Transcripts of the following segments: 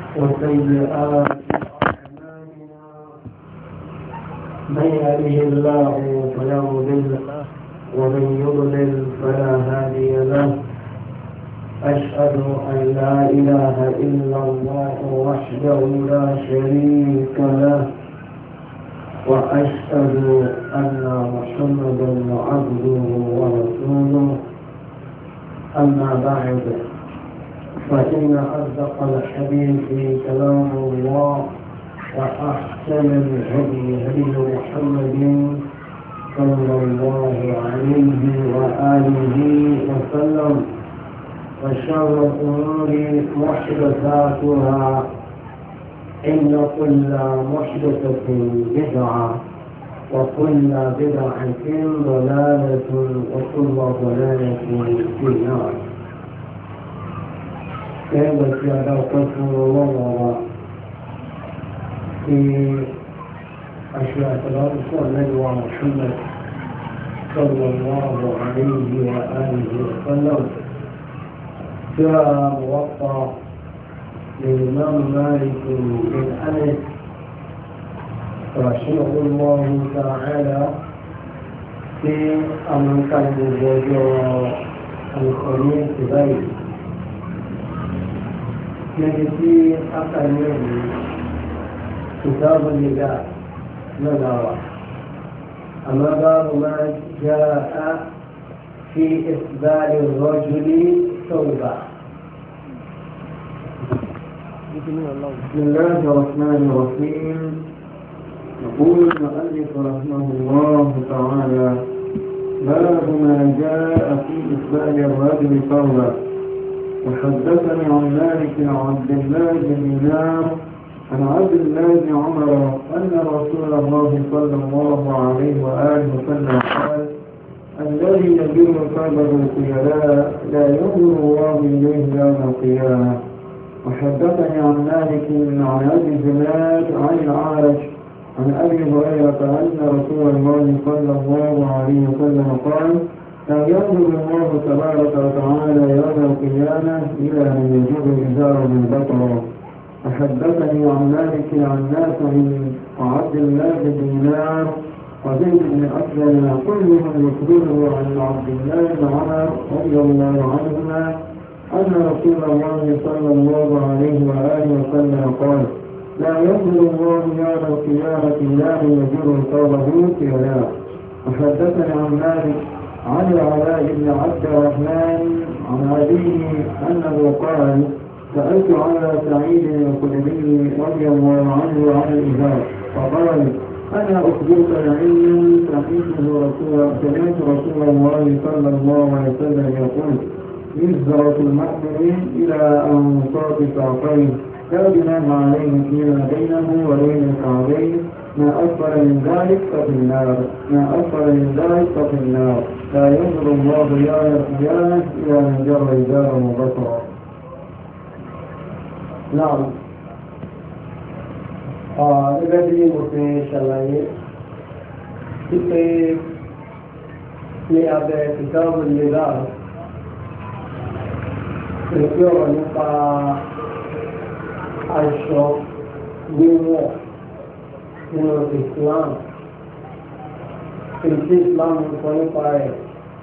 وسيئات أعمالنا من يهده الله فلا مضل له ومن يضلل فلا هادي له. أشهد أن لا إله إلا الله وحده لا شريك له وأشهد أن محمدا عبده ورسوله. أما بعد فإن أصدق الحديث كلام الله وأحسن الهدي هدي محمد صلى الله عليه وآله وسلم وشر الأمور محدثاتها إن كل محدثة بدعة وكل بدعة ضلالة وكل ضلالة في النار. كيف يتوقف الله في أشياء تلامس النبي محمد صلى الله عليه وآله وسلم. جاء موطأ للإمام مالك بن أنس رحمه الله تعالى في أمريكا الجزائر الخليل بيت التي أقل كتاب النداء نظرة. أما باب ما جاء في إقبال الرجل توبة. بسم الله الرحمن الرحيم. يقول المؤلف رحمه الله تعالى: باب ما جاء في إقبال الرجل توبة. وحدثني عن مالك عن عبد الله بن دينار عن عبد الله بن عمر أن رسول الله صلى الله عليه وآله وسلم قال: الذي يجر ثوبه خيلاء لا ينظر الله إليه يوم القيامة. وحدثني عن مالك عن أبي زناد عن الأعرج عن أبي هريرة أن رسول الله صلى الله عليه وسلم قال: لا ينظر الله تبارك وتعالى يوم القيامة إلى من يجر إزاره من بطره. وحدثني عن مالك عن نافع وعبد الله بن دينار وزيد بن أسلم كلهم يخبره عن عبد الله بن عمر رضي الله عنهما أن رسول الله صلى الله عليه وآله وسلم قال: لا ينظر الله يوم القيامة إلى من يجر ثوبه خيلاء. وحدثني عن مالك عن العلاء بن عبد الرحمن عن أبيه أنه قال: سألت على سعيد الخدري رضي الله عنه عن الإزار فقال: أنا أخبرك بعلم سمعت رسول الله صلى الله عليه وسلم يقول: يزرة المؤمن إلى أنصاف ساقيه لا جناح عليه فيما بينه وبين الكعبين ما أسفل من ذلك ففي النار. لا ينظر الله يوم القيامة إلى من جر إزاره وبصره. نعم. gẹ́gẹ́ bí mo fi ṣàlàyé wípé ní abẹ́ kìtàbù nìlá ìpé ọ̀rọ̀ nípa aṣọ wíwọ̀ nínú Islam, èyí Islam ń sọ nípa rẹ̀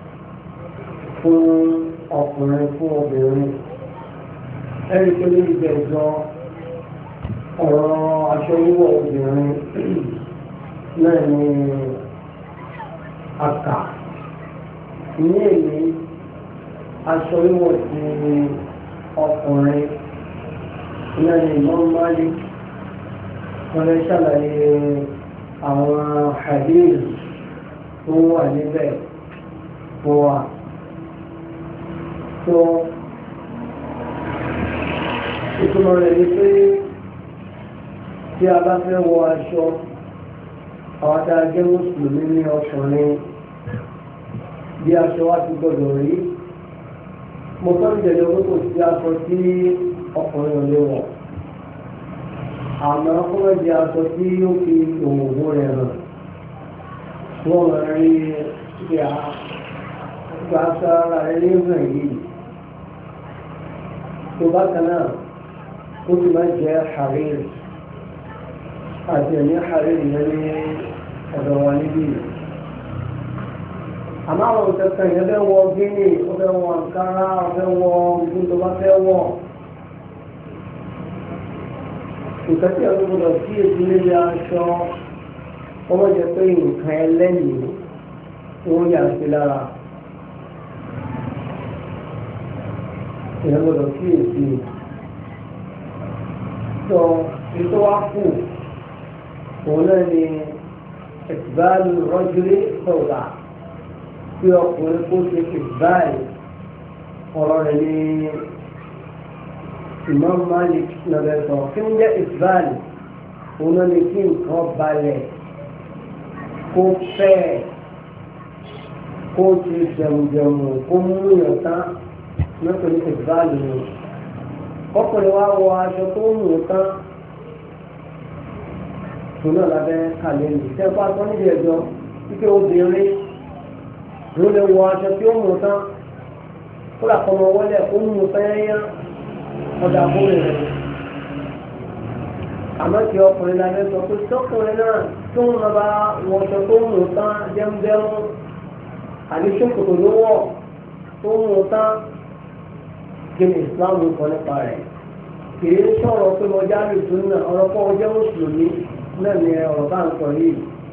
fún ọkùnrin fún obìnrin. Ẹ̀rí tó ní ìjẹ́jọ́ ọ̀rọ̀ aṣọ wíwọ̀ obìnrin náà ni àkà. Ní èyí aṣọ wíwọ̀ ti ọkùnrin náà ni Imam Malik wọ́n lè ṣàlàyé àwọn hadith tó wà níbẹ̀ fún wa. tó ìtumọ̀ rẹ̀ ni pé tí a bá fẹ́ wọ aṣọ àwọn tá a jẹ́ mùsùlùmí ní ọkùnrin bí aṣọ wa ti gbọdọ̀ rí. mo fẹ́ jẹ̀lẹ̀ owó kò sí aṣọ tí ọkùnrin ò lè wọ̀, àmọ́ kó má jẹ́ aṣọ tí ó fi òwò rẹ̀ hàn. wọ́n máa rí ṣe àgbà aṣọ ara rẹ̀ ní hàn yìí. tó bákan náà ó sì máa jẹ́ hariri àti ẹ̀mí hariri yẹn ní ọ̀dọ̀ wa níbí àmọ́ àwọn òṣèkàn yẹn fẹ́ wọ gíní ó fẹ́ wọ àǹkárá ó fẹ́ wọ ogun tó bá fẹ́ wọ̀ nǹkan tí àwọn gbọdọ̀ sí èdè níbi aṣọ wọ́n mọ̀ jẹ́ pé nǹkan ẹlẹ́yìn wọ́n yà sí lára ìyẹn gbọdọ̀ sí èdè sọ ètò wa kù òun náà ni ìbáàlù rọ́júlé sọ̀rọ̀ tí ọkùnrin kó ṣe ìbáàlù ọ̀rọ̀ rẹ̀ ní Imam Malik nàbẹ̀ sọ kí ń jẹ́ ìbáàlù òun náà ni kí nǹkan balẹ̀ kó fẹ́ kó ṣe jẹ̀mùjẹ̀mù kó mú yàn tán lọ́sọ̀ ní ìbáàlù ni ọkùnrin wa wọ aṣọ tó mú tán tó náà lábẹ́ kàlẹ́ ní sẹ́pà tó níbi ẹ̀jọ́ wípé obìnrin ló lè wọ aṣọ tí ó mú tán kó làkọ́mọ wọlé ó mú tán yẹn ọ̀dà bóyá rẹ̀ àmọ́ tí ọkùnrin lábẹ́ sọ pé tọkùnrin náà tó ń lọ bá wọ aṣọ tó mú tán jẹ́mújẹ́mú àbí ṣòkòtò ló wọ̀ tó mú tán kí ni Islam kọ nípa rẹ̀ kì í sọ̀rọ̀ pé mo já lè tún náà ọ̀rọ̀ kọ́ ọjọ́ mùsùlùmí náà ni ọ̀rọ̀ bá ń sọ yìí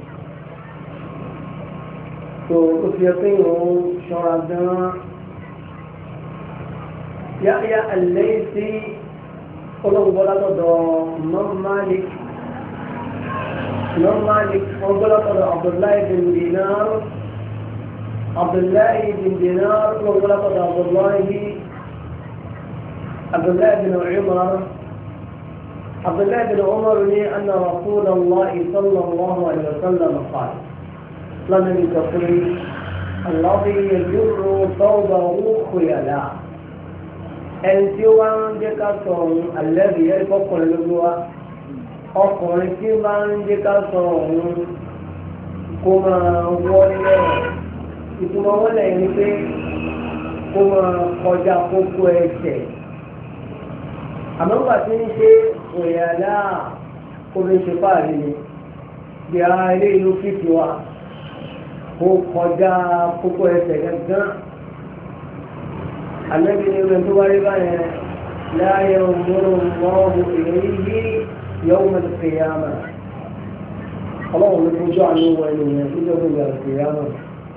tó o fi ẹgbẹ́ ìwọ̀n ṣọ́ra gan-an Yahya al-Laythi olóńgbọ́lá tọ̀dọ̀ Imam Malik olóńgbọ́lá tọ̀dọ̀ Abdullahi bin Dinar olóńgbọ́lá tọ̀dọ̀ عبد الله بن عمر لي أن رسول الله صلى الله عليه وسلم قال لم يقل الذي يجر ثوبه خيلاء ẹni tí ó wá ń jẹ́ ká sọ ohun àlẹ́bí ẹ̀rí fọkùnrin lójú wa ọkùnrin tí ó bá ń jẹ́ ká sọ ohun kó máa wọlé ìtumọ̀ wọlé ni pé kó máa kọjá kókó ẹsẹ̀ àmọ́ nígbà tí ń ṣe òyàlá omi ṣe fáàrí ni bí ara ilé ìlú fífi wa kó kọjá kókó ẹsẹ̀ gángan àlẹ́bí ni omi tó wáyé báyẹn láàyè òmùrò mọ́ọ̀hún ìrírí yóò mọ̀ kéyàmà ọlọ́run ló fojú àánú wọ ẹni yẹn tó jọ́ gbogbo àti kéyàmà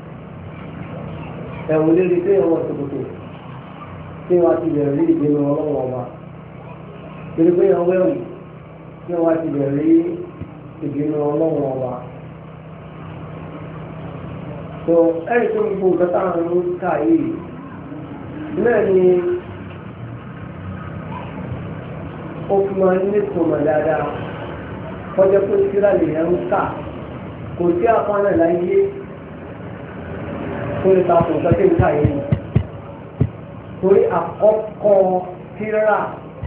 ẹ̀wọ̀n lérí tí wọ́n ṣòkòtò tí wọ́n ti bẹ̀rẹ̀ rí ìdènà ọlọ́run ọba torí pé ìyàwó ẹ̀wù tí wọ́n ti bẹ̀rẹ̀ rí ìdènà ọlọ́run ọba tó ẹ̀rí tó gbogbo nǹkan táwọn ń kà yìí náà ni ó fi máa ń ní ìtumọ̀ dáadáa kọjá pé síra lè yẹn ń kà kò sí àpáná láyé tó lè ta kò nǹkan tí ń kà yìí torí àkọ́kọ́ síra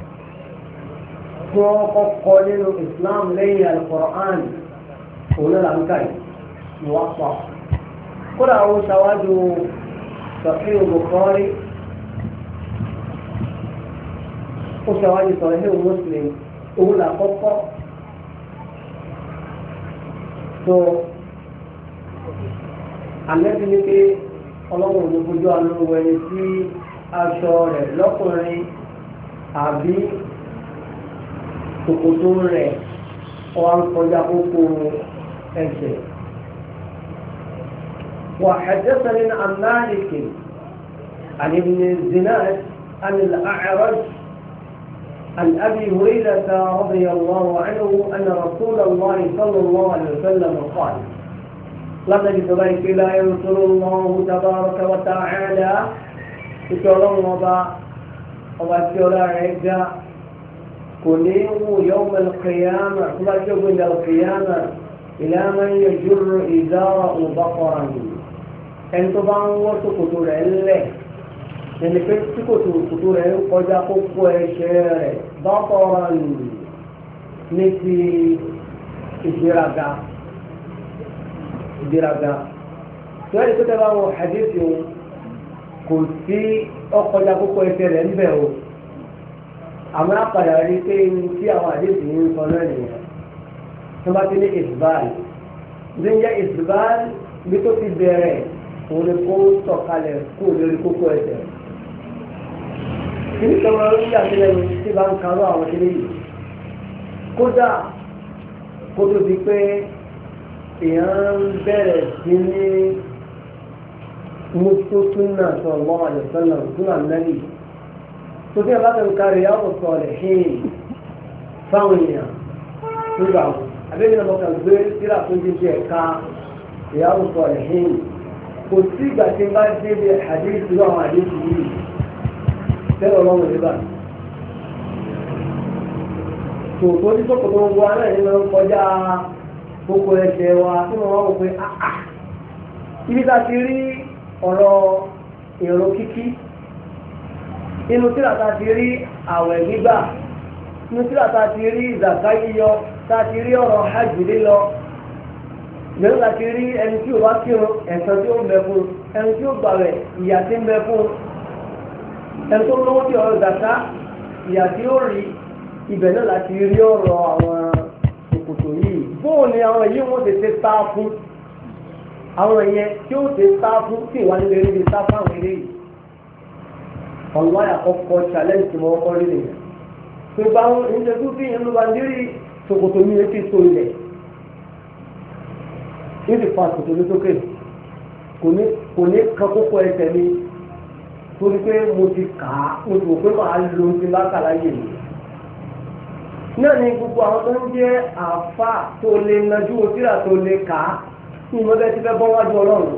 tí wọ́n kọ́kọ́ nínú Islam lẹ́yìn Al-Qur'an òun náà là ń kà yìí ni wọ́n pa kódà ó ṣàwájú Sahih Bukhari ó ṣàwájú Sahih Muslim òun là kọ́kọ́ tó àlẹ́bí ni pé ọlọ́run ló fojú àánú wẹni sí aṣọ rẹ̀ lọ́kùnrin àbí kòkòtò rẹ̀ ọwọ́ ń kọjá kókó ẹsẹ̀. وحدثني عن مالك عن ابن الزناد عن الأعرج عن أبي هريرة رضي الله عنه أن رسول الله صلى الله عليه وسلم قال لقد تبارك لا ينصر الله تبارك وتعالى يقولون وبشر عجا كليه يوم القيامة ثم يوم القيامة إلى من يجر إزاره بقرا أن تبان وسكتور الله يعني في سكتور قد قوة شير بقرا مثل ìgbéraga tí wọ́n lè tó tẹ́lá wọn hadith kò sí ọkọjá kókó ẹsẹ̀ rẹ̀ ń bẹ̀ o àmọ́ àpàdà rí pé tí àwọn àdéhùn yìí ń sọ náà nìyẹn tó bá ti ní ìsbáàlì ní jẹ́ ìsbáàlì bí tó ti bẹ̀rẹ̀ òun ni kó sọ̀kalẹ̀ kó lórí kókó ẹsẹ̀ kí ni sọ́mọ́ ló ń yà mí lẹ́nu tí bá ń karọ́ àwọn kiri yìí kódà kó tó di pé èèyàn ń bẹ̀rẹ̀ sí ní mùsùlùmí sallallahu alaihi wasallam súnà nẹ́bì tó bí ẹ bá tẹ̀ ń kárí Riyadus Salihin fáwọn èèyàn nígbà wọn àbẹ́bí náà mọ̀kàn gbé síra tó ń jíjẹ ẹ̀ka Riyadus Salihin kò sí ìgbà tí n bá débi hadith lọ àwọn hadith yìí tẹ́lẹ̀ ọlọ́run nígbà tòótọ́ ní sọ́kòtò gbogbo aná yìí máa ń kọjá gbogbo ẹsẹ̀ wa tí wọ́n wá wò pé ibi tá a ti rí ọ̀rọ̀ èrò kíkí inú tíra tá a ti rí àwẹ̀ gbígbà inú tíra tá a ti rí ìzàká yíyọ tá a ti rí ọ̀rọ̀ hajj lílọ ìgbẹ́rù tá a ti rí ẹni tí ò bá kírun ẹ̀san tí ó ń bẹ fún ẹni tí ó gbàwẹ̀ ìyà tí ń bẹ fún ẹni tó lówó tí ọ̀rọ̀ ìzàká ìyà tí ó rí ibẹ̀ náà láti rí ọ̀rọ̀ àwọn òkòtò yìí bóò ni àwọn yìí wọ́n ti ṣe sá fún àwọn ìyẹn tí ó ṣe sá fún tí ìwà nílé rí sá fún àwọn eré yìí ọ̀lá àkọ́kọ́ challenge tí wọ́n kọ́ rí nìyẹn tó bá wọn ń ṣe tún fi ìyẹn ló bá ń dírí ṣòkòtò mi etí so ilẹ̀ ní ti fa ṣòkòtò mi sókè kò ní kan kókó ẹsẹ̀ mi torí pé mo ti kà á mo ti wò pé màá lo ti bá kà láyè mi náà ni gbogbo àwọn tó ń jẹ́ àfa tó lè najú òtíra tó lè kà á ní ìmọ̀lẹ́ ti fẹ́ bọ́ wájú ọlọ́run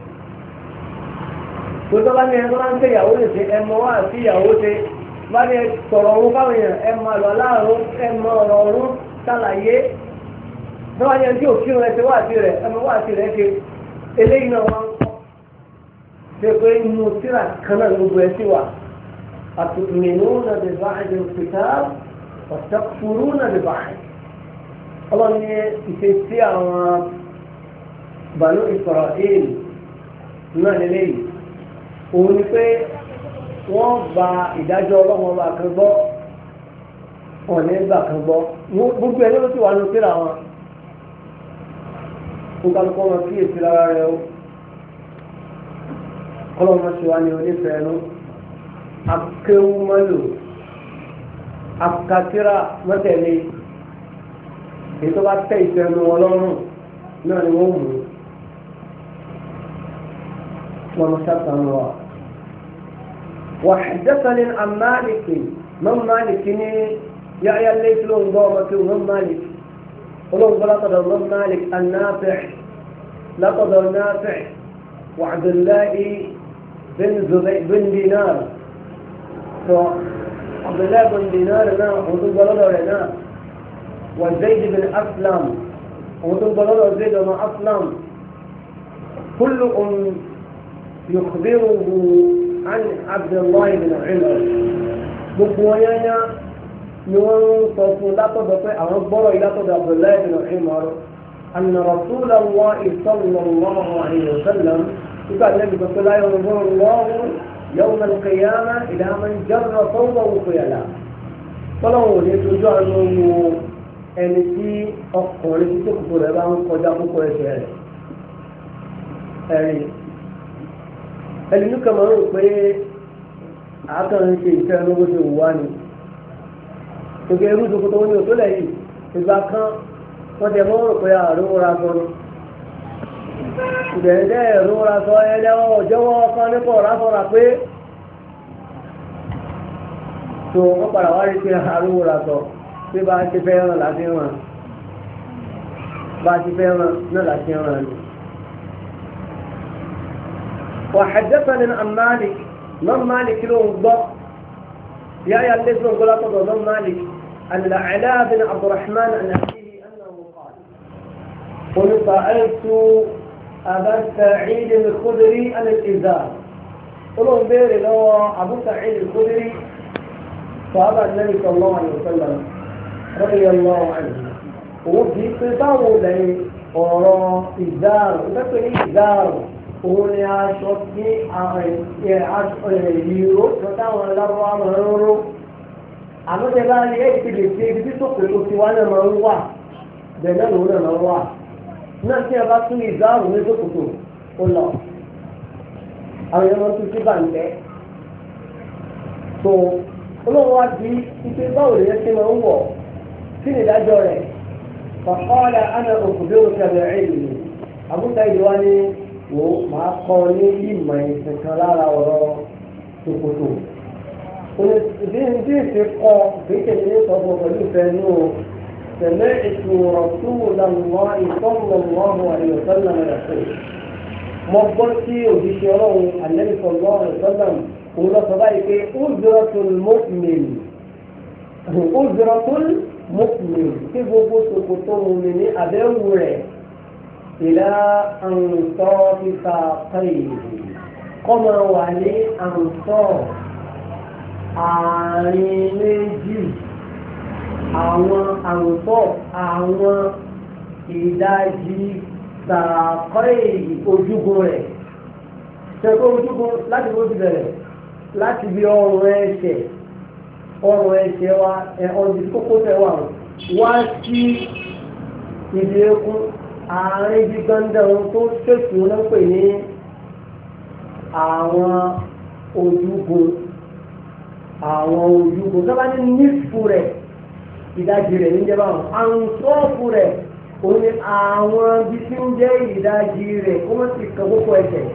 tó tọ́ bá ní ẹni tó bá ń tẹ ìyàwó lè ṣe ẹmọ wá sí ìyàwó ṣe bá ní sọ̀rọ̀ ọ̀run fáwọn èèyàn ẹmọ àlọ́ aláàrún ẹmọ ọ̀rọ̀ ọ̀run ṣàlàyé tó bá ní ẹni tí ò kírun ẹsẹ̀ wá sí rẹ̀ ẹmọ wá sí rẹ̀ ṣe eléyìí náà wá ń kọ́ ṣe pé inú tíra kan náà gbogbo ẹ sí wà àtùmínú náà lè bá ẹ̀jẹ̀ òkúta ọ̀tẹ́kùrúnà lè báyìí ọlọ́run ní ìfesí àwọn Banu Israel náà lélẹ́yìí òun ni pé wọ́n gba ìdájọ́ ọlọ́run ọba kan gbọ́ ọ̀nà ìgbà kan gbọ́ gbogbo ẹni ló ti wà ní síra wọn kó kálukọ́ wọn kí èsì lára rẹ o kọ́lọ́ wọn ṣe wá ní onífẹ̀ẹ́ nú akéwú mọ́lò akatira mọ́tẹ̀lé èyí tó bá tẹ́ ìfẹ́nu wọn lọ́rùn náà ni wọ́n mú wọn mú sátánù wa. وحدثني عن مالك من مالك يا ليس لهم ضامة من مالك ولهم لقد من مالك النافع لقد النافع وعبد الله بن دينار عبد الله بن دينار نا وطن بلده لنا وزيد بن أسلم وطن بلده زيد بن أسلم كلهم يخبره عن عبد الله بن عمر بقوانا نوان صوفوا لا تضطي أو ربما لا تضطي عبد الله بن عمر أن رسول الله صلى الله عليه وسلم قال النبي صلى الله عليه وسلم الله يوم القيامة إلى من جر صوبه خيلا فلو يتوجع أنه ẹnití ọkùnrin tí tókùtù rẹ̀ bá ń kọjá púpọ̀ ẹsẹ̀ rẹ̀ ẹni ní kàmá rò pé àákàrin ṣe ìfẹ́ lówó ṣe wà ní gbogbo ẹrú ìdókòtò wọn ní òtó lẹ́yìn ìgbà kan wọ́n ti ẹ̀mọ́ rò pé àrùn ra sọ ni ìbẹ̀rẹ̀ ẹ̀rù ra sọ ẹlẹ́wọ̀n ọ̀jọ́wọ́ kan nípa ọ̀rá sọ̀rà pé tó wọ́n padà wá rí pé àrùn ra sọ pé bá ti fẹ́ ràn láti ràn bá ti fẹ́ ràn náà láti ràn ni. وحدثني عن مالك من مالك له ضب يا اللي اسمه غلطه من مالك أن العلاء بن عبد الرحمن عن أبيه أنه قال قل سألت أبا سعيد الخدري عن الإزار قلوا بيري لو أبو سعيد الخدري صحابة النبي صلى الله عليه وسلم رضي الله عنه وفي قطعه لي أرى إزار وتقول إزار òun ni aṣọ tí ìró tó táwọn lárúbá máa ń ró àmọ́ tẹ bá rí ẹ̀yìn tẹ̀lé tí ibi tí sòkòtò tiwa náà máa ń wà bẹ́ẹ̀ náà lòun náà máa ń wà náà tí a bá tún ìzáàrù ní sòkòtò ó lọ àwọn èèyàn máa ń tún sí bàǹtẹ́ tó olóhùn wa di ipe báwo lè yẹ kí máa ń wọ̀ kí ni ìdájọ́ rẹ̀ faqala ana ukhbiruka bi'ilmi àbúta ìlú wa ní wò máa kọ́ ní ìmọ̀ ìsìn kan lára ọ̀rọ̀ sòkòtò ìdí ìṣe kọ́ kì í tẹ̀lé ní sọ́kọ̀ pẹ̀lú ìfẹ́ nù سمعت رسول الله صلى الله عليه وسلم يقول مقبلتي وبشراه النبي صلى الله عليه وسلم قول صدائك أجرة المؤمن أجرة المؤمن كيف بسكتم من أدوره إلى أنصاف ساقيه كما وعلي أنصاف àrìnlẹ́jì àwọn àrùntọ́ àwọn ìdajì sàkọ́ èyí ojúgun rẹ̀ ṣẹ́kọ́ ojúgun láti bó ti bẹ̀rẹ̀ láti bí ọrùn ẹsẹ̀ wa ọdún kókó tẹ̀ wá sí ìdí ẹkún àárín ibi gandan tó ṣèṣù náà pè ní àwọn ojúgun sábà ní nífù rẹ̀ ìdajì rẹ̀ níjẹ́ báwọn àrùn sọ́ọ̀fù rẹ̀ òun ni àwọn bí tí ń jẹ́ ìdajì rẹ̀ kó mọ́ sí kan kókó ẹsẹ̀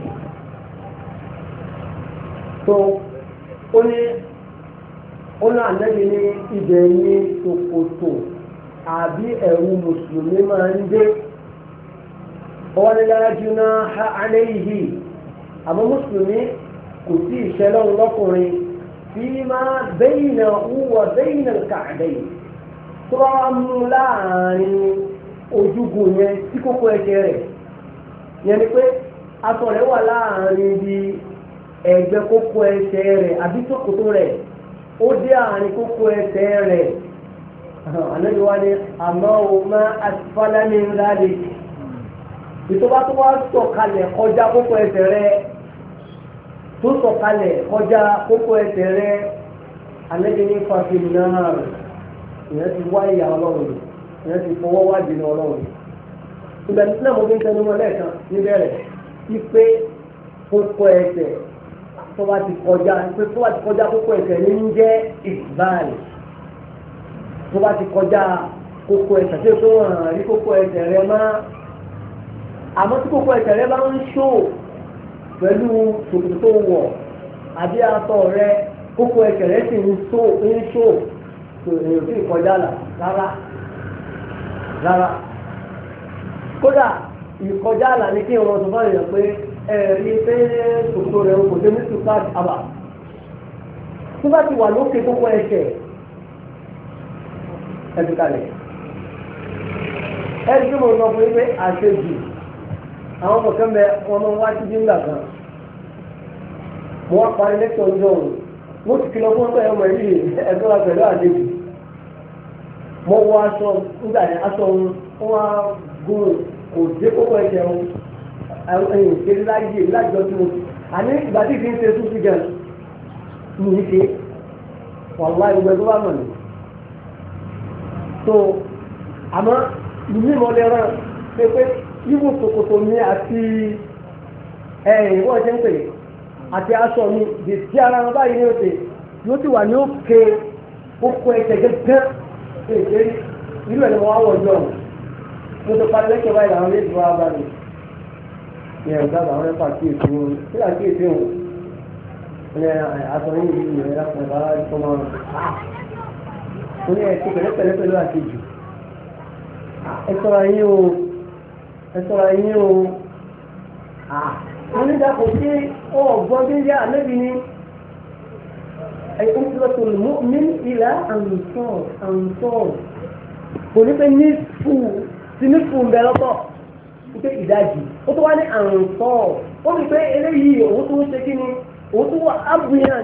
tó ó ní ànábì ní ibẹ̀ ní ṣòkòtò àbí ẹ̀wù mùsùlùmí máa ń dé ọwọ́ ní lájú náà ha alẹ́ yìí àmọ́ mùsùlùmí kò sí ìṣẹ́lọ́run lọ́kùnrin فيما بينه وبين الكعبين ترى láàrin ojúgun yẹn sí kókó ẹsẹ̀ rẹ̀ yẹn ni pé aṣọ rẹ̀ wà láàrin bí ẹ̀gbẹ́ kókó ẹsẹ̀ rẹ̀ àbí ṣòkòtò rẹ̀ ó dé àárín kókó ẹsẹ̀ rẹ̀ ànábi wa ni àmọ́ o máa asfala min dhalik ìtọ́ba tó wá sọ̀kalẹ̀ kọjá kókó ẹsẹ̀ rẹ̀ tó sọ̀kalẹ̀ kọjá kókó ẹsẹ̀ rẹ̀ alẹ́bí ní fàfin náà ìyẹn ti wá ìyá ọlọ́run ìyẹn ti fọwọ́ wá dènà ọlọ́run ìgbà tí náà mo fi ń tẹnu mọ́ lẹ́ẹ̀kan níbẹ̀rẹ̀ ipe kókó ẹsẹ̀ tó bá ti kọjá kókó ẹsẹ̀ ní ń jẹ́ ìbáàlì tó bá ti kọjá kókó ẹsẹ̀ tó tó hàn rí kókó ẹsẹ̀ rẹ̀ máa àmọ́ tí kókó ẹsẹ̀ rẹ̀ bá ń ṣó pẹ̀lú ṣòkòtò tó wọ̀ àbí aṣọ rẹ̀ kókó ẹsẹ̀ rẹ̀ sì ń ṣó tó èèyàn sì kọjá là rárá kódà ìkọjá là ní kí wọn sọ fún èèyàn pé ẹ̀rí pé ṣòkòtò rẹ̀ kò dé ní tùpá àbà tó bá ti wà lókè kókó ẹsẹ̀ ẹ̀dùn kalẹ̀ ẹ̀rí tí mo sọ fún yín pé àṣejù àwọn ọmọ kan bẹ wọn máa ń wá títí ńlá kan mo wá parí lẹ́tọ̀ ọjọ́ òun mo ti kìlọ̀ fún ọ̀pẹ̀ ọmọ yìí ẹ̀gbọ́n wa pẹ̀lú àdébù mo wọ aṣọ nígbà yẹn aṣọ òun wọn á gún kò dé kókó ẹsẹ̀ òun ẹ̀yìn ìṣeré láyé lájọ tí mo ti àní ìgbà tí kì í ṣe túnṣí gan ní í ṣe wàhálà ìgbẹ́ tó bá mọ̀ ní. tó àmọ́ ìlú ìmọ̀lẹ́ rán pé yíwò ṣòkòtò mi àti ẹ̀yìn wọ́n ṣe ń pè àti aṣọ mi di tí ara wọn báyìí ní òde yóò ti wà ní òkè kókó ẹsẹ̀ gẹ́gẹ́ èdè irú ẹ̀ ni wọ́n á wọ̀ ọjọ́ mo tó parí lẹ́kẹ̀ẹ́ báyìí làwọn ilé ìtura bá mi ní ẹ̀ka àwọn ẹ̀fà kí èsì wọn kí àti èsì wọn ní aṣọ yìí ní ìlú ẹ̀rọ kan bá tó máa ń ní ẹ̀sìn pẹ̀lẹ́pẹ̀lẹ́ pẹ̀lú àṣejù ẹ ṣọ́ra yín o wọ́n ní dàpọ̀ sí ọ̀gbọ́n bí ń yá àlẹ́bí ni ẹ̀kọ́ tí wọ́n tó mú ní ìlà àǹtọ̀ kò ní pé ní fún bẹ lọ́tọ̀ wípé ìdajì ó tó wá ní àǹtọ̀ ó ní pé eléyìí òun tó ń ṣe kí ni òun tó wà ábùyàn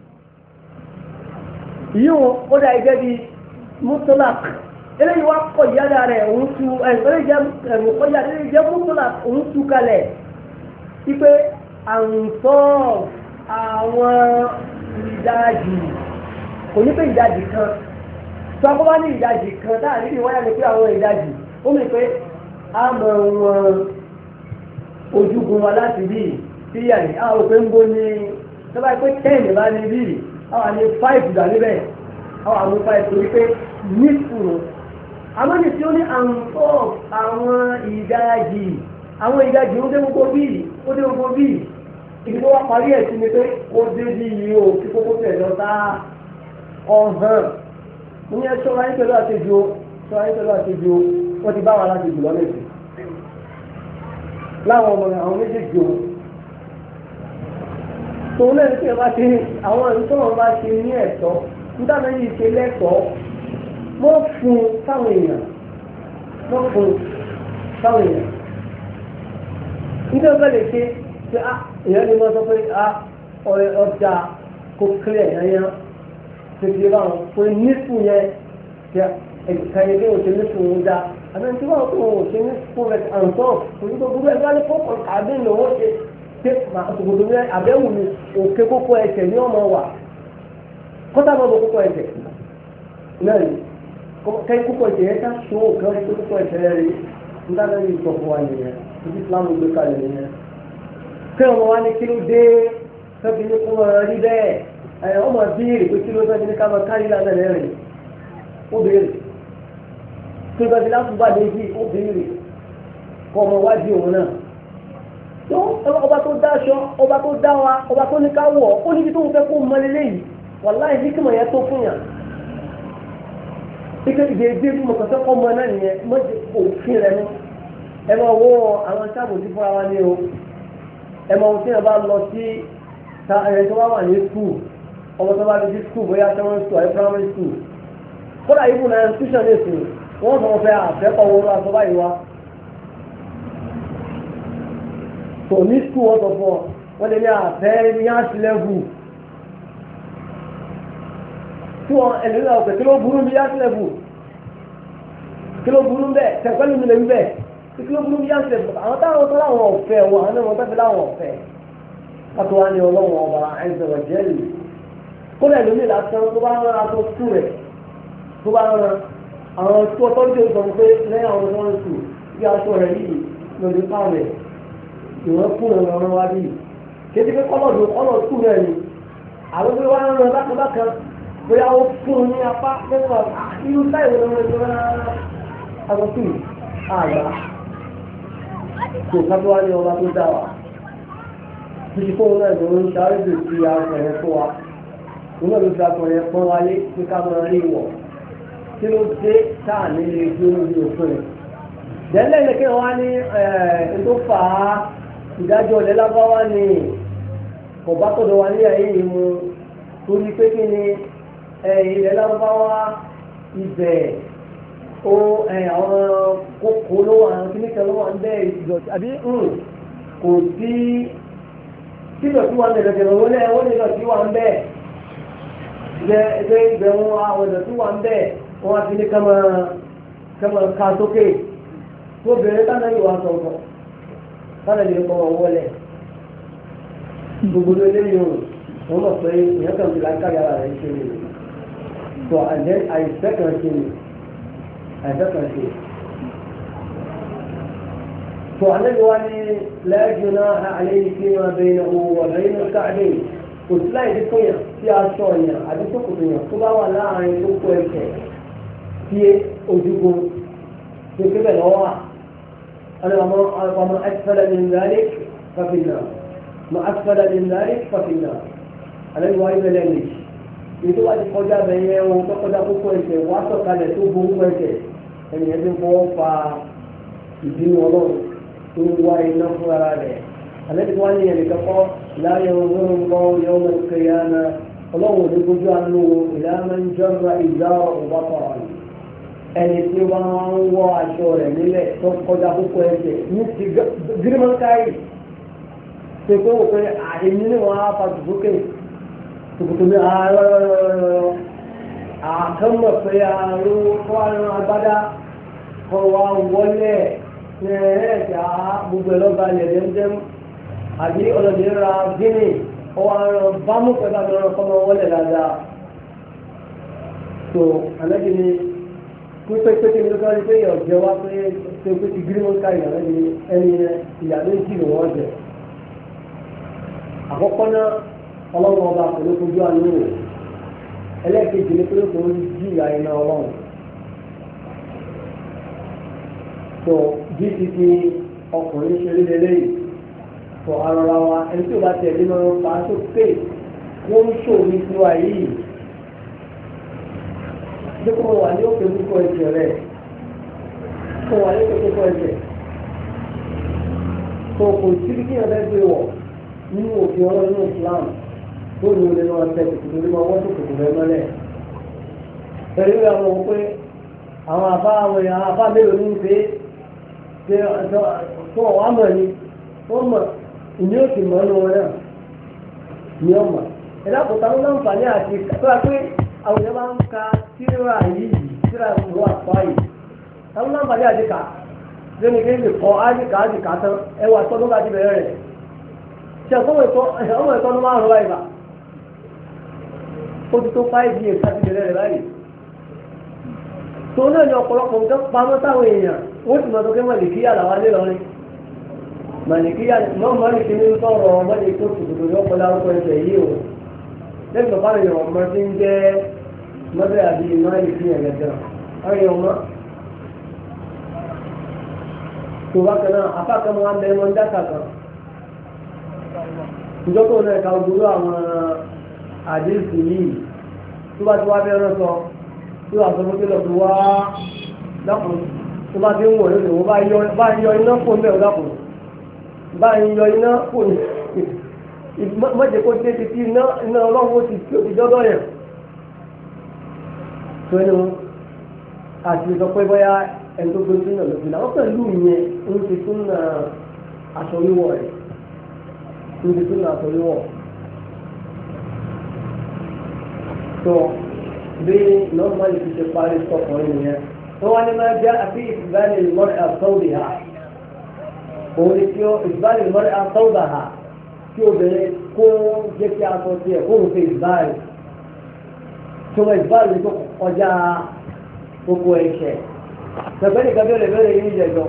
yíò ó dá ẹgẹ́ bíi mutolak eléyìí wá kọ ìyáda rẹ̀ òun tu eléyìí jẹ́ mutolak òun tu kalẹ̀ wípé àǹtọ̀ àwọn ìdajì kò ní pé ìdajì kan tó a kó bá ní ìdajì kan táà níbi wáyà ni pé àwọn ìdajì ó mì pé a mọ̀ wọn ojúgun wa láti bí síríà ní àwọn òpin ń bó ní tó bá pé 10 bá ní bí àwọn àní 5 dà níbẹ̀ àwọn àmú 5 torí pé ní fùrù àmọ́ ní tí ó ní àǹfọ̀ àwọn ìdajì ó dé gbogbo bíi ìdílé wa parí ẹ̀ sí ni pé ó dé bí iye o kí kókó tẹ̀ lọ tá ọ̀hán mo ní ẹ ṣọ́ra yín pẹ̀lú àṣejù wọ́n ti bá wa láti jù lọ́nà ìsìn láwọn ọmọ àwọn méjèèjì o tòun náà ní kí ẹ bá ti àwọn ẹ̀rú tó wọn bá ti ní ẹ̀tọ́ nígbà náà yìí ṣe lẹ́tọ̀ọ́ wọ́n fún sáwọn èèyàn nígbà bá lè ṣe pé èèyàn ni wọ́n sọ pé ọjà kò kílẹ̀ yẹn tètè báwọn pé nípò yẹn ẹ̀ka ilé òṣèlú nípò ń dá àbẹ̀ tí wọ́n kó òṣèlú nípò rẹ̀ àǹtọ́ òṣèlú gbogbo ẹ̀ bá ní kókò àbẹ̀ lọ́wọ́ ṣe pé àtòkòtò ní àbẹ̀wò ni òkè kókó ẹsẹ̀ ní ọmọ wà kọ́tà bọ́ kókó ẹsẹ̀ náà ni kẹ́ kókó ẹsẹ̀ yẹn ká so òkè ọ̀rẹ́ kókó ẹsẹ̀ rẹ̀ rí nígbà náà yìí sọ fún wa nìyẹn ibi Islam gbé kalẹ̀ nìyẹn kí ọmọ wa ní kí ló dé tọ́bi ní kó máa rí bẹ́ẹ̀ ọmọ bíèrè pé kí ló tọ́bi ní ká máa kárí lánàá rẹ̀ ó béèrè kí ló tọ́bi látúbà méjì ó béèrè kọ́ ọmọ wájú òun náà tó ọba tó dá aṣọ ọba tó dá wa ọba tó ní ká wọ̀ ó níbi tó ń fẹ́ kó mọ lélẹ́yìí wàláhì hikima yẹn tó fún yàn ike ìdèdè bí mo kàn fẹ́ kọ́ ọmọ náà nìyẹn mọ́tò òfin rẹ̀ mú ẹ máa wọ àwọn sábò tí fúnra wa ní o ẹ máa wọ tí wọn bá lọ sí ẹni tó bá wà ní skul ọmọ tó bá lọ sí skul bóyá secondary school àti primary school kódà ibù náà institution ní ìsìn wọn sọ wọn fẹ́ àfẹ́kọ̀ wọn lọ àtọ́ báyìí wá tò ní skul wọn sọ fún ọ wọn lè ní àfẹ́ ní àti lẹ́vù tí wọn ẹni náà ọ̀pẹ̀ kí ló burú bí àti lẹ́vù kí ló burú bẹ́ẹ̀ tẹ̀pẹ́lú mi lè wí bẹ́ẹ̀ kí ló burú bí àti lẹ́vù àwọn táwọn tó láwọn ọ̀fẹ́ wọn àwọn ọmọ tó fi láwọn ọ̀fẹ́ kátó wá ní ọlọ́wọ́n ọba azza wa jalla kódà lómi lásán tó bá rán aṣọ sùn rẹ̀ tó bá rán àwọn tó tọ́jú sọ pé lẹ́yìn àwọn tó ń sùn bí aṣọ rẹ̀ yìí lòdì pààrẹ̀ ìwọ̀n fún ọ̀rọ̀ wá bí kéde pé kọ́lọ̀ sùn rẹ̀ ni àwọn tó wá rán bákan bóyá ó fún un ní apá lẹ́wọ̀n irú táìwé lọ́wọ́ aṣọ sùn àgbà tó kátó wá ní ọba tó dá wa títí fóun náà ló ń ṣàrẹ́dù sí aṣọ yẹn fún wa òun náà ló fi aṣọ yẹn pọ́n wáyé pé ká máa rí wọ̀ kí ló dé táà nílé tí ó ń di òfin rẹ̀. dẹ́lẹ́ ní kí wọ́n á ní ètò fà á ìdájọ́ ilẹ̀ lábáwá ni kò bá tọ̀dọ̀ wa ní ẹ̀yìn yìí mu torí pé kí ni ilẹ̀ lábáwá ibẹ̀ ó àwọn kókó ló wà kíníkà ló wà ń bẹ́ẹ̀ ìdọ̀tí àbí kò sí ìdọ̀tí wà ń bẹ̀ lọ́jọ́ wọlé ìdọ̀tí wà ń bẹ̀ ẹgbẹ́ ìbẹ̀wọ̀n àwọn ìdọ̀tí wà ń bẹ̀ wọ́n á fi ní kama ká sókè tó bẹ̀rẹ̀ tánà yìí wà sọ̀tọ̀ tánà yìí kọ́ wọn wọlé gbogbo eléyìí o wọ́n mọ̀ pé ìyẹn kan fi láńkà yàrá rẹ̀ ṣe ni tó àìsẹ́ kan ṣe ni tó àlejò wa ní lẹ́yìn náà àlejò kí wọ́n bẹ̀rẹ̀ owó wọ̀ lẹ́yìn káàdé kò sí láì dé fún yàn tí aṣọ yàn àbí tó kòtò yàn tó bá wà láàrin tó kó ẹsẹ̀ tí ojúgun tó kébẹ̀ lọ́wọ́ wà. ọmọ asfala min dhalik fafi an-nar ma asfala min dhalik fafi an-nar alẹ́ wáyé bẹ́lẹ̀ ní èyí tó wá ti kọjá bẹ̀yẹ ohun tó kọjá kókó ẹsẹ̀ wá sọ̀kalẹ̀ tó bo kókó ẹsẹ̀ ẹnìyẹn tó fọwọ́ fa ìbínú ọlọ́run tó ń wá iná fún ara rẹ̀ alẹ́ tí wọ́n ní ẹnìkan kọ́ láyé ọgbọ́n ńkọ́ yawm al-qiyamah ọlọ́run ní gbójú àánú ila man jarra izarahu bataran ẹni tí wọ́n ń wọ́ aṣọ rẹ̀ nílẹ̀ tó kọjá kókó ẹsẹ̀ ní ti gírímọ̀káyì tó kó wò pé àìní ni wọ́n á fa tòkókè tòkòtò ní àkànmọ̀ pé àrùn kọ́ àrùn agbádá kọ́ wa wọlé ẹ̀ẹ́dẹ̀ gbogbo ẹ̀lọ́ba lẹ̀dẹ́mdẹ́m àbí ọlọ́dẹ ra gíní ọwọ́ àrùn bámú pẹ̀lú àmì ọ̀rọ̀ kọ́mọ wọlé dáadáa tó ànábì ni pípẹ́ pé kí ni lókàn rí pé ọ̀jẹ̀ wá pé ṣe pé ti gírí wọn ká ìyá ànábì ni ẹni ìyá méjì ló wọ́n jẹ. àkọ́kọ́ náà ọlọ́run ọba kò ló fojú àánú rẹ̀ ẹlẹ́ẹ̀kejì ni pé kò ń jí ìyá iná ọlọ́run. tó bí ti fi ọkùnrin ṣe rí lélẹ́yìí tó arọra wa ẹni tí ò bá tẹ̀lé máa ń fa sókè wọ́n ń ṣòwò sí wa yìí bí kò wà ní òkè púpọ̀ ẹ̀jẹ̀ rẹ̀ kò wà ní òkè púpọ̀ ẹ̀jẹ̀ tó kò sí kí ẹ̀rọ ẹgbẹ́ wọ̀ nínú òfin ọlọ́run nínú Islam tó ní olè náà tẹ̀ kòtò lórí máa wọ́n tó kòtò rẹ̀ mọ́lẹ̀ pẹ̀lú àwọn ohun pé àwọn àbá àwọn èèyàn àbá mélòó ní ṣe tó wà mọ̀ ni wọ́n mọ̀ ìní òsì mọ́ ní wọn náà ní ọmọ ẹ̀dá kò táwọn láǹfààní àti kọ́ra pé àwọn èèyàn máa ń ka tíra yìí tíra ìwọ àpá yìí táwọn láǹfààní àti kà lónìí kí n lè kọ́ ájìká tán ẹwà tọ́dún bá ti bẹ̀rẹ̀ rẹ̀ ṣe ọmọ ìtọ́ ló máa ń rọ àìbá ó ti tó 5 years láti bẹ̀rẹ̀ rẹ̀ báyìí tó náà ní ọ̀pọ̀lọpọ̀ nǹkan pamọ́ táwọn èèyàn ó sì mọ̀ tó kí mọ̀lìkíyà làwọn alẹ́ lọ́rin mọ̀lìkíyà mọ̀lìkí ní sọ̀rọ̀ mọ̀lìkí tó tùtù ní ọ̀pọ̀lọpọ̀ arúgbó ẹsẹ̀ yìí o lẹ́yìn bàbá rẹ̀ ọmọ tí ń jẹ́ mọ́bẹ́ àbí mọ̀lìkí yẹn gẹ̀gẹ̀ ọ̀rẹ́ ọmọ tó bá kan náà apá kan máa ń bẹ ẹmọ ń dáta kan ìjọba òun náà ká gbúrú àwọn àdéhùn yìí tó bá ti wá fẹ́ràn sọ tí wàá sọ fún lọ́pọ̀ wá dákun tó bá ti ń wọ̀ lónìí wọ́n bá yọ iná fún bẹ́ẹ̀ dákun bá yọ iná fún mọ́jẹ̀ kó tẹ́ ti tí iná ọlọ́run ó ti tí ó ti dọ́dọ̀ yẹn tó ẹni àti sọ pé bóyá ẹni tó gbé sínú ọ̀lọ́sìn àwọn pẹ̀lú ìyẹn ń ti tún aṣọ wíwọ̀ rẹ̀ ń ti tún aṣọ wíwọ̀ tó bí nọ́ọ̀mọ́lì ti ṣe parí sọ́kùnrin nìyẹn wọ́n wá ní máa jẹ́ àfi ìgbàlè ìmọ̀rẹ́ àtọ́wì ha òun ni kí ó ìgbàlè ìmọ̀rẹ́ àtọ́wì ha kí obìnrin kó jẹ́ kí aṣọ tiẹ̀ kó ń fi ìgbàlè tó mọ ìgbàlè tó kọjá gbogbo ẹ̀ṣẹ̀ فبني قبيلة بني يجدوا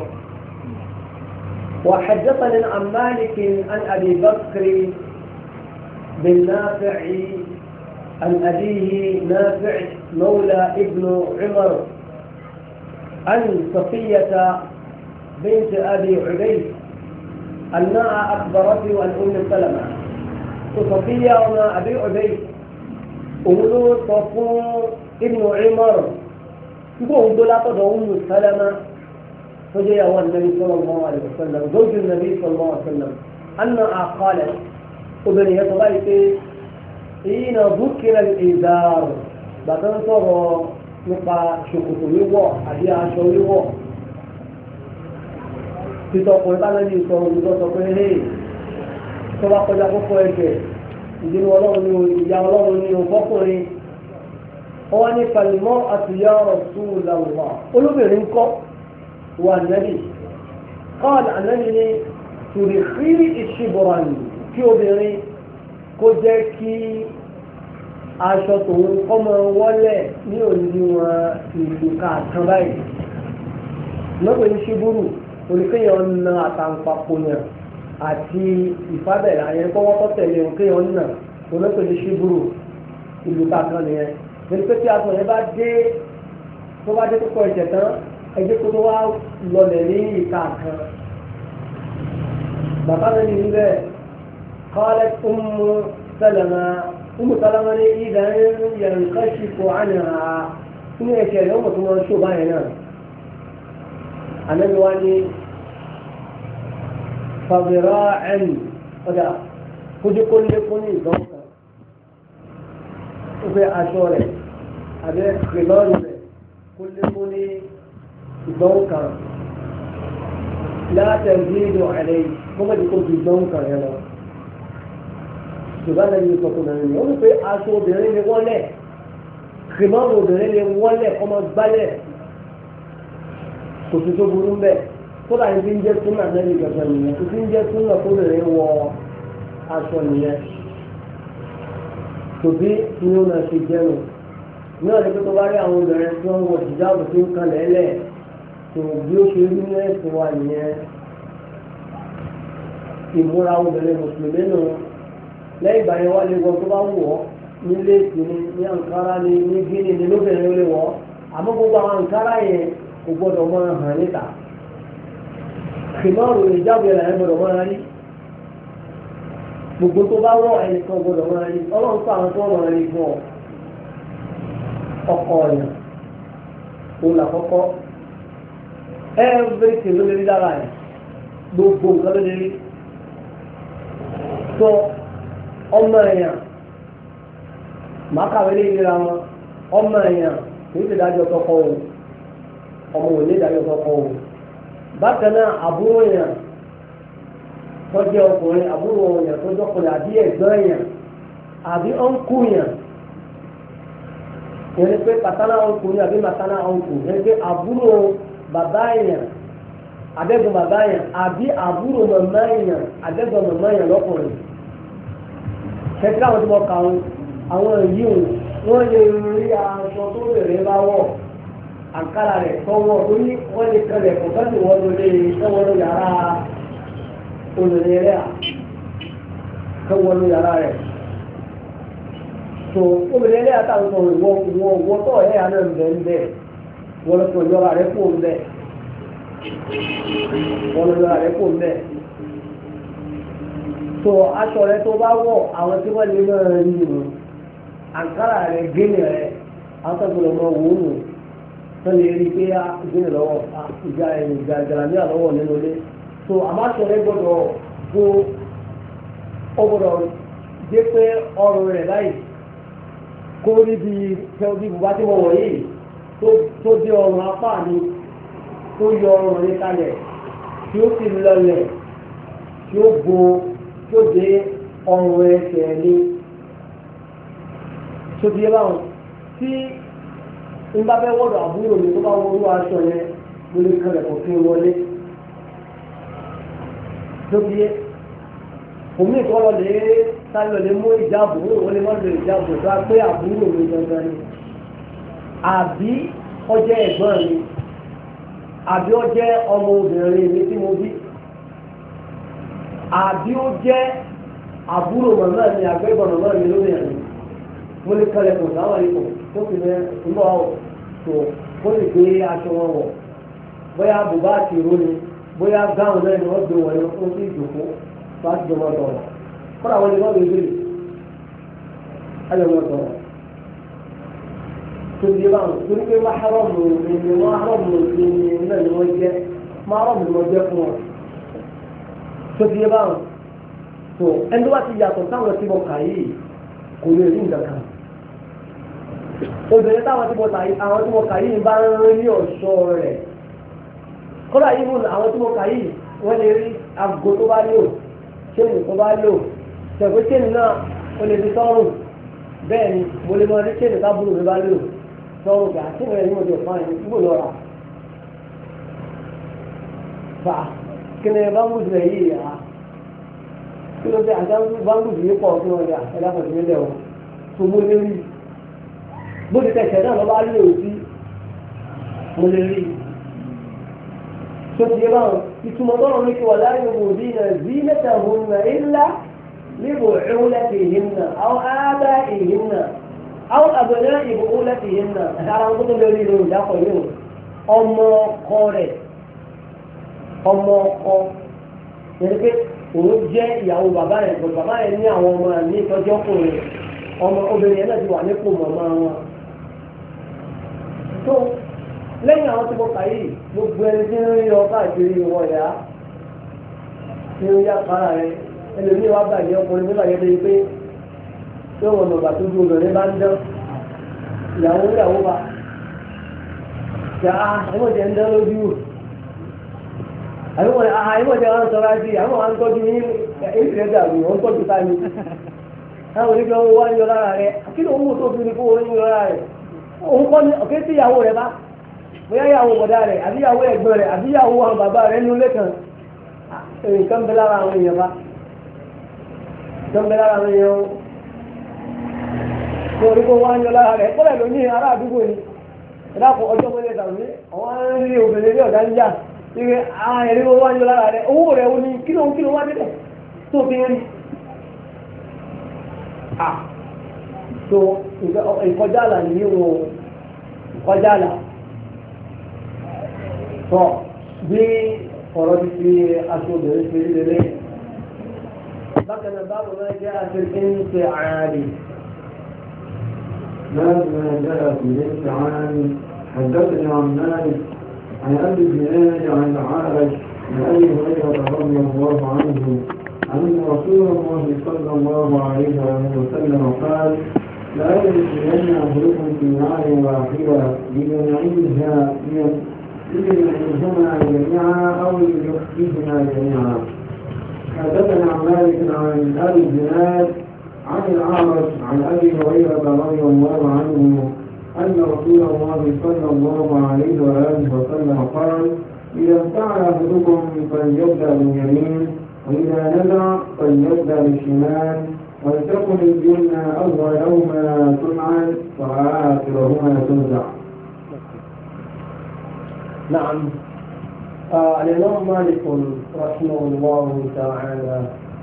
وحدثني عن مالك عن أبي بكر بن نافع عن أبيه نافع مولى ابن عمر عن صفية بنت أبي عبيد أنها أخبرته عن أم سلمة وصفية وما أبي عبيد أولو صفو ابن عمر يقول دول أعطوا أم سلمة فجاء النبي صلى الله عليه وسلم زوج النبي صلى الله عليه وسلم أنها قالت وبني يطلعت حين ذكر الإزار بعدين صار نقع شكوت ويوه أبي عشو ويوه تتوقع الآن النبي صلى الله عليه وسلم سواء قد أقوى ìdínú ọlọ́run ní ìyá ọlọ́run ní òfọ́kùnrin wọ́n ní pàlímọ́ àti ya Rasulullah olóbìnrin kọ́ wà nẹ́bí kọ́ọ̀lù ànẹ́bí ní tùrìkì ìṣìbọ̀ràn kí obìnrin kó jẹ́ kí aṣọ tòun kọ́mọ wọlé ní òdiwọ̀n ìlú kàkan báyìí lọ́pọ̀ ní ṣíbúrù olùkéyàn na àtàǹpàpọ̀ yẹn àti ìfábẹ̀rẹ̀ àyẹn kọ́wọ́tọ́ tẹ̀lé òkéyàn náà olópè ní ṣíbúrù ìlú kàkan nìyẹn pẹ̀lú pé tí aṣọ yẹn bá dé tó bá dé kókó ẹ̀jẹ̀ tán ẹgbẹ́ kó tó wá lọlẹ̀ ní ìka kan bàbá mi ní bẹ́ẹ̀ kọ́lẹ́ Ummu Salama ní ìdá yẹn kọ́ṣì kó àná nínú ẹ̀kẹ́ rẹ̀ wọ́n tó máa ṣó báyẹn náà ànábi wá ní fàbírà ẹ̀mí ọ̀dà kójú kó lé fún ìdánwò kan ó fẹ́ aṣọ rẹ̀ àbẹ́ kìlọ́ọ̀nù rẹ̀ kó lé fún ní ìdánwò kan látẹ̀lé ìdò àlẹ́ kó mọ̀ ní kó ju ìdánwò kan yẹn lọ. ṣùgbọ́n náà yóò sọ fún mi ní wọ́n wípé aṣọ obìnrin lè wọ́lẹ̀ kìlọ́ọ̀nù obìnrin lè wọ́lẹ̀ kọ́ máa gbálẹ̀ kò sí tó burú bẹ́ẹ̀ kódà ní ti ń jẹ́ súnà lẹ́yìn ìgbàgbọ́ nìyẹn kò sí ń jẹ́ súnà kó lè wọ aṣọ nìyẹn tòbí ni ó náà ṣe jẹ́nu náà ní pé tó bá rí àwọn obìnrin tí wọ́n wọ ìjáàbù tó ń kan lẹ́lẹ̀ tó bí ó ṣe rí ní ẹ̀sìn wa nìyẹn ìmúra obìnrin mùsùlùmí nù lẹ́yìn ìgbà yẹn wá lè wọ tó bá wù ọ́ ní léèsì ní àǹkárá ní gíní ní lóbìnrin ó lè wọ́ àmọ́ gbogbo àwọn àǹkárá yẹn kò gbọ́dọ̀ máa hàn níta kìmọ́ọ̀rù ìjáàbù yẹn làyẹn gbọ́dọ̀ máa rí gbogbo tó bá wọ ẹnìkan gbọ́dọ̀ máa rí ọlọ́run fún àwọn tó máa rí fún ọ ọkọ ọ̀yàn òun làkọ́kọ́ everything ló lè rí lára ẹ̀ gbogbo nǹkan ló lè rí tó ọmọ èèyàn màá kàwé lé ìlera wọn ọmọ èèyàn kìí ṣe dájọ́ tọkọ o ọmọ òní dájọ́ tọkọ o bákan náà àbúrò èèyàn tọ́jú ọkùnrin àbúrò èèyàn tọ́jú ọkùnrin àbí ẹ̀gbọ́n èèyàn àbí ọ̀nkú èèyàn yẹn pé patana ọ̀nkú ni àbí matana ọ̀nkú yẹn pé àbúrò bàbá èèyàn àbẹ́gbọ̀n bàbá èèyàn àbí àbúrò màmá èèyàn àbẹ́gbọ̀n màmá èèyàn lọ́kùnrin kẹsíkà àwọn tí wọ́n kà wọn àwọn èyí wọ́n lè rí aṣọ tó bèrè bá wọ̀ àǹkárá rẹ̀ tọ́wọ́ torí wọ́n lè kẹlẹ̀ kó fẹ́ẹ́ wọ́n lè tẹ́wọ́n lọ yàrá olùrẹ̀ rẹ̀ tẹ́wọ́n lọ yàrá rẹ̀ tó obìnrin rẹ̀ àtàwọn ìwọ tó ẹ̀ yà náà ń bẹ̀ ń bẹ̀ wọ́n lọ sọ yọra rẹ̀ kó ń bẹ̀ wọ́n lọ yọra rẹ̀ kó ń bẹ̀ tó aṣọ rẹ̀ tó bá wọ̀ àwọn tí wọ́n lè máa rí nù àǹkárá rẹ̀ gíní rẹ̀ àwọn tó gbọdọ̀ máa wò ó nù tó lè rí pé gíní lọ́wọ́ ìjà ìjàlàmí àlọ́wọ́ nínú ilé tó àmọ́ aṣọ rẹ̀ gbọdọ̀ kó ó gbọdọ̀ dé pé ọrùn rẹ̀ báyìí kó rí bí bùbá tí wọ́n wọ̀ yìí tó dé ọrùn apá mi tó yọ ọrùn rẹ̀ kalẹ̀ tí ó sì lọlẹ̀ tí ó bo tí ó dé ọrùn ẹsẹ̀ ní tó di ẹ báwọn tí n bá fẹ́ wọ́dọ̀ àbúrò mi tó bá wọ́n rú aṣọ yẹn mo lè kalẹ̀ kò fi wọlé tó di ẹ òmí ìkọlọ lè sáré lè mú ìjáàbò wọ́n lè má lo ìjáàbò tó a pé àbúrò mi gangan ni àbí ọjẹ́ ẹ̀gbọ́n mi àbí ọjẹ́ ọmọ obìnrin mi tí mo bí àbí ó jẹ́ àbúrò màmá mi àgbẹ̀gbọ̀n màmá mi lóbìnrin mo lè kalẹ̀ kò sáwọn ikọ̀ tó fi lẹ́ ńbọ̀ tó kó lè gbé aṣọ wọn wọ̀ bóyá bùbá àti ìró ni bóyá gáwọn náà ni wọ́n gbé wọn lọ fún sí ìjòkó tó a ti jọmọ sọ̀rọ̀ kọ́ra wọn ni wọ́n lè gbé ayọ̀mọ sọ̀rọ̀ tó di báwọn torí pé máhárọ̀mù ni máhárọ̀mù ni náà ni wọ́n jẹ́ máhárọ̀mù ni wọ́n jẹ́ fún wọn tó di báwọn tó ẹni wá ti yàtọ̀ táwọn tí mo kà yìí kò lè rí nǹkan kan obìnrin táwọn tí mo kà yìí àwọn tí mo kà yìí bá ń rí ọ̀ṣọ́ rẹ̀ kọ́lá yìí mú àwọn tí mo kà yìí wọ́n lè rí aago tó bá lò chain tó bá lò ṣẹ̀gbẹ́ chain náà ó lè fi sọ́rùn bẹ́ẹ̀ ni mo lè mọ rí chain tábùrù mi bá lò sọ́rùn gbà tí mo yẹ ní mo ti fún àyè nígbò lọ́ra fà kí ni báńgùsì rẹ̀ yìí yà á kí ló dé àti báńgùsì yìí pọ̀ kí wọ́n dà ẹ̀dá kan sí nílẹ̀ wọn tó mo lè rí bó ti tẹ̀sẹ̀ náà lọ́ bá lò sí mo lè rí tó ti yé báwọn ìtumọ̀ tó rọrùn kí wà láyé wò bí nà zí mẹ́ta hùn nà ilá níbo ìrúlẹ̀ ìhìn nà àwọn ábá ìhìn nà àwọn àbẹ̀rẹ̀ ìbò ìrúlẹ̀ ìhìn nà ara wọn tó lórí ìlú ìdákọ̀ yìí ọmọ ọkọ rẹ̀ ọmọ ọkọ yẹn pé òun jẹ́ ìyàwó bàbá yẹn tó bàbá yẹn ní àwọn ọmọ ní ìtọ́jú ọkùnrin ọmọ obìnrin yẹn náà ti wà nípò mọ̀mọ́ wọn tó lẹ́yìn àwọn tí mo kà yìí gbogbo ẹni tí ń rí ọ káàkiri ìwọ ìyá tí ó yá para rẹ ẹlòmíì wá bàjẹ́ ọkùnrin tó bàjẹ́ lórí pé tí ó wọ̀n ọ̀gbà tó ju obìnrin bá ń dán ìyàwó bá ṣá ẹ̀wọ̀n jẹ́ ń dán lójú ẹ̀wọ̀n jẹ́ wọn sọ̀rọ̀ àti àwọn àwọn tọ́jú ní ìṣẹ̀lẹ̀ dàrú wọn tọ́jú táyé àwọn oníkẹ́ owó wá ń yọ lára rẹ kí ló ń wò tó fi ní kó wọ́n ń yọ lára rẹ òun kọ́ ní ọ̀kẹ́ tí ìyàwó rẹ bá bóyá ìyàwó bọ̀dá rẹ̀ àbí ìyàwó ẹ̀gbọ́n rẹ̀ àbí ìyàwó àwọn bàbá rẹ̀ nínú lẹ́kàn nǹkan bẹ lára àwọn èèyàn bá nǹkan bẹ lára àwọn èèyàn torí kó wá ń yọ lára rẹ̀ kọ́lẹ̀ ló ní ará àdúgbò ni ìdáàpọ̀ ọjọ́ mọ́lẹ̀ tàbí àwọn rí obìnrin ní ọ̀dá ń jà ìwé àwọn ẹ̀rí kó wá ń yọ lára rẹ̀ owó rẹ̀ ó ní kílò wá débẹ̀ tó fi rí so ìkọjá àlà ní wo ìkọjá àlà tọ́ bí ọ̀rọ̀ ti fi aṣọ obìnrin fi rí lélẹ̀ bákan náà báwo náà jẹ́ àṣẹ ń ṣe àárín باب ما جاء في الامتحان حدثني عن مالك عن ابي الزناد عن العارج عن ابي هريره رضي الله عنه ان رسول الله صلى الله عليه وسلم قال لا يدخلن احدكم في نار واحده لينعمهما جميعا او ليخزيهما جميعا. حدثنا عن مالك عن ابي الزناد عن الأعرج عن أبي هريرة رضي الله عنه أن رسول الله صلى الله عليه وآله وسلم قال إذا ابتعد أحدكم فليبدأ باليمين وإذا نزع فليبدأ بالشمال ولتكن الجنة أولهما تنعل وآخرهما تنزع. نعم. الإمام مالك رحمه الله تعالى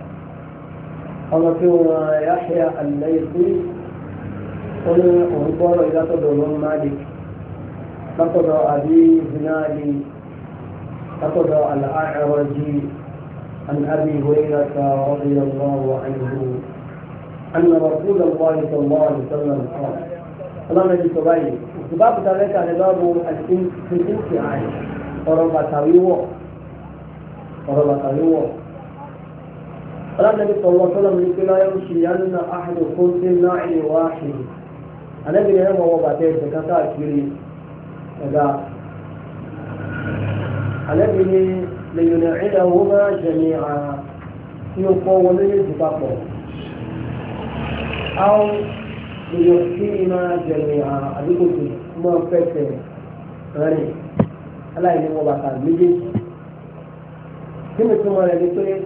أمكن يحيى الليثي قل انظر إلى تدور مالك تقضى أبي زنادي تقضى الأعرج عن أبي هريرة رضي الله عنه أن رسول الله صلى الله عليه وسلم قال اللهم اجي تباين وسباب ذلك على باب الانتفاع وربا تاويو قال النبي صلى الله عليه وسلم لا يمشين أحدكم في الناعل واحد أنا بني أنا وبعدين كذا كذي كذا أنا بني لينعلهما جميعا يقوم يتفقه أو ليحكيهما جميعا أقول ما فكر غني ألا ينمو وبعدين مجلس كم تسمع لك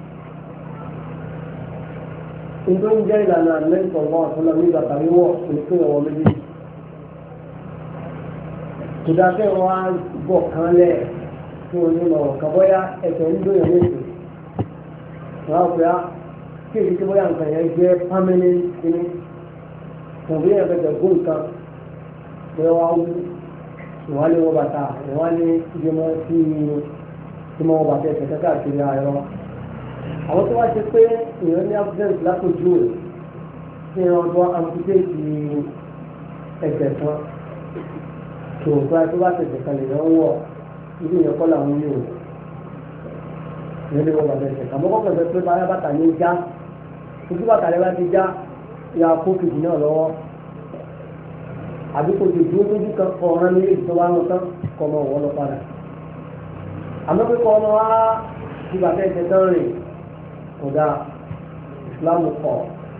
nítorí ń jẹ́ ìlànà àmẹ́ríkà ọ̀gbọ́n àtúnlá ní bàtà wíwọ̀ ìpín ọ̀wọ́ méjì. Ìdáfẹ́ wọn á bọ̀ kan lẹ̀ fún onímọ̀ ọ̀kan bóyá ẹ̀sẹ̀ ń dóyàn léṣe. Wọ́n á pè á kí èyí tí bóyá nǹkan yẹn jẹ́ permanent kíní. Tàbí yẹn fẹ́ gbó nǹkan pé wọ́n á wú. Ìwọ́n á lé wọ́n bàtà, ìwọ́n á ní ìgbìmọ̀ tí wọ́n bàtà ẹ̀sẹ̀ káàkiri ayọ̀. Àwọn tó wá ṣe pé èèyàn ní accident lápòjú rẹ̀ tí wọ́n bọ́ amputate ẹ̀jẹ̀ kan tó gba tó bá tẹ̀sẹ̀ kan lè yàn wọ̀ ibi ìyẹn kọ́ làwọn yìí o ìyẹn lè wọ bàtà ẹ̀sẹ̀ kan mọ́kọ́ pẹ̀lú pé báyà bàtà ní já ojú bàtà rẹ̀ bá ti já ya kó kejì náà lọ́wọ́ àbí kò ti dúró lójú kan kọ́ ọ̀rán ní èyí tó wá lọ tán kọ́ ọmọ wọ́ lọ padà àmọ́ pé kọ́ ọmọ wa ti bàtà ẹ̀sẹ̀ tán rìn kódà ìsìlámù kọ̀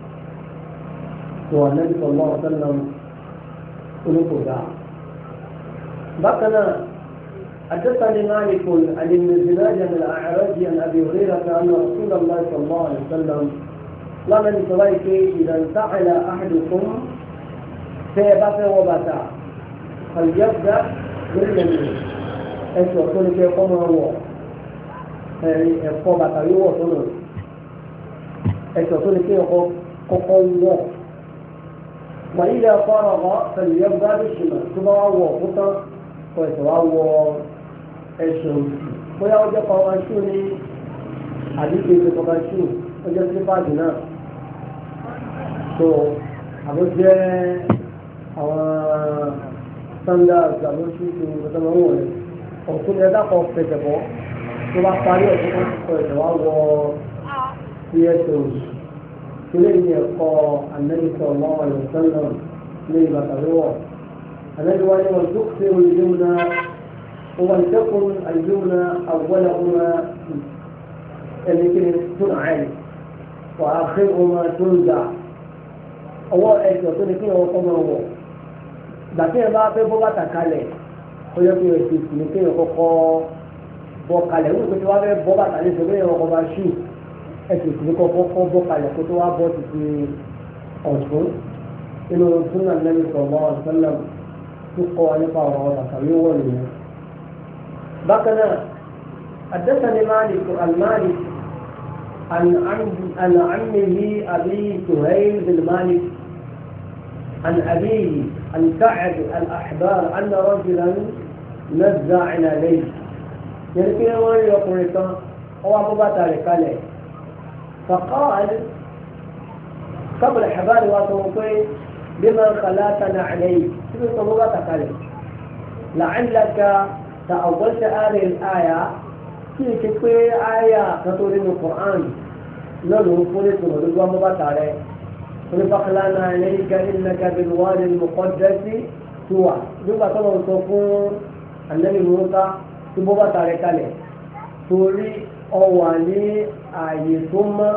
tó Ànábì sallallahu alaihi wasallam olùkódà. bákan náà حدثني مالك عن ابن زناد عن الأعرج عن أبي هريرة أن رسول الله صلى الله عليه وسلم قال لسويك إذا انتعل أحدكم فيبقى وبتع فليبدأ باليمين أنت وصول كي يقوم هو ẹ̀kọ́ bàtà yóò wọ̀ sọ́nà ẹ̀sọ̀ tó ní kí ọkọ̀ kọ́kọ́ wọ̀ wàyí ilẹ̀ ọkọ̀ ọ̀rọ̀ pẹ̀lú yẹn bá dé ṣìnà tó bá wà wọ̀ fún tán kọ ẹ̀sọ̀ wá wọ ẹ̀sọ̀ òsì bóyá ó jẹ́ kọ́kọ́ ṣú ní àdúgbò ìṣe kọ́kọ́ ṣú ó jẹ́ sípàdé náà tó àbó jẹ́ àwọn standards àbó ṣú tó ọ̀tọ̀ máa ń wọ̀ rẹ̀ ọ̀tún ni ẹ̀dá kan fẹ̀tẹ̀ bọ́ tó bá parí ọ̀tún kan kọ ẹ̀sọ̀ wá wọ CSOs كلين يقى النبي صلى الله عليه وسلم لما تروى النبي ولتكثر الجملة ولتكن الجملة أولهما التي تنعل وآخرهما تنزع ọwọ́ ẹ̀sọ̀ tó ní kí wọ́n kọ́ máa wọ̀ gbàtí ẹ̀ bá fẹ́ bọ́ bàtà kalẹ̀ ó yẹ kí ẹ̀ sì ní kí ẹ̀ kọ́kọ́ bọ́ kalẹ̀ wọ́n ti wá fẹ́ bọ́ bàtà ní ìṣòro ẹ̀ ọkọ̀ bá ṣù ẹ̀. ẹsẹ̀ ìpínlẹ̀ kọ́kọ́ bọ́ kalẹ̀ kó tó wá bọ́ ti fi ọ̀tún إنه سنة النبي صلى الله عليه وسلم تقوى نقا وتقوى بقنا حدثني مالك المالك عن عمه أبي سهيل بن مالك عن أبيه عن كعب الأحبار أن رجلا نزع عليه يعني كده ما يقول لك هو أبو بكر قال فقال قبل الحبار واتوقي بما خلاتنا عليه شو أبو بكر قال لعلك تأولت هذه الآية في كل آية تقول القرآن لو قلت له أبو بكر فخلعنا عليك إنك بالوادي المقدس طوى nígbà tó lọ sọ fún Ànábì Mùsá tí bó bàtà rẹ̀ kalẹ̀ torí ọwà ní ààyè tó mọ́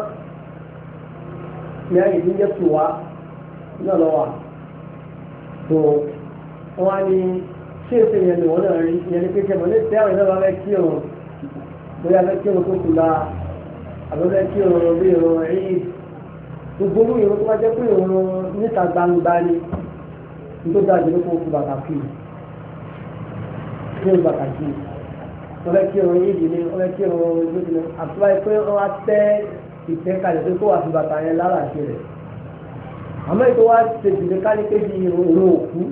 ní ààyè tó jẹ́ tùwá náà lọ́wà tó wọ́n á ní ṣé èsè yẹn ni wọ́n náà rí ìyẹn ní pé kẹ́mọ̀ ní ìṣẹ́ àwọn ìjọba fẹ́ kí òun bóyá fẹ́ kí òun tó kù la àbẹ́ fẹ́ kí òun bí òun rí gbogbo ìrún tó bá jẹ́ pé ìrún níta gbangba ni nítorí dájú ló kó fún bàtà kì í fún bàtà kì í wọ́n fẹ́ kí ìrún yìí ní wọ́n fẹ́ kí ìrún lójú ní àtúbà yìí pé wọ́n á tẹ́ ìtẹ́ kalẹ̀ pé kó wà fún bàtà yẹn lára àti rẹ̀ àmọ́ ètò wa tètè lè ká ní pé bí ìrún òkú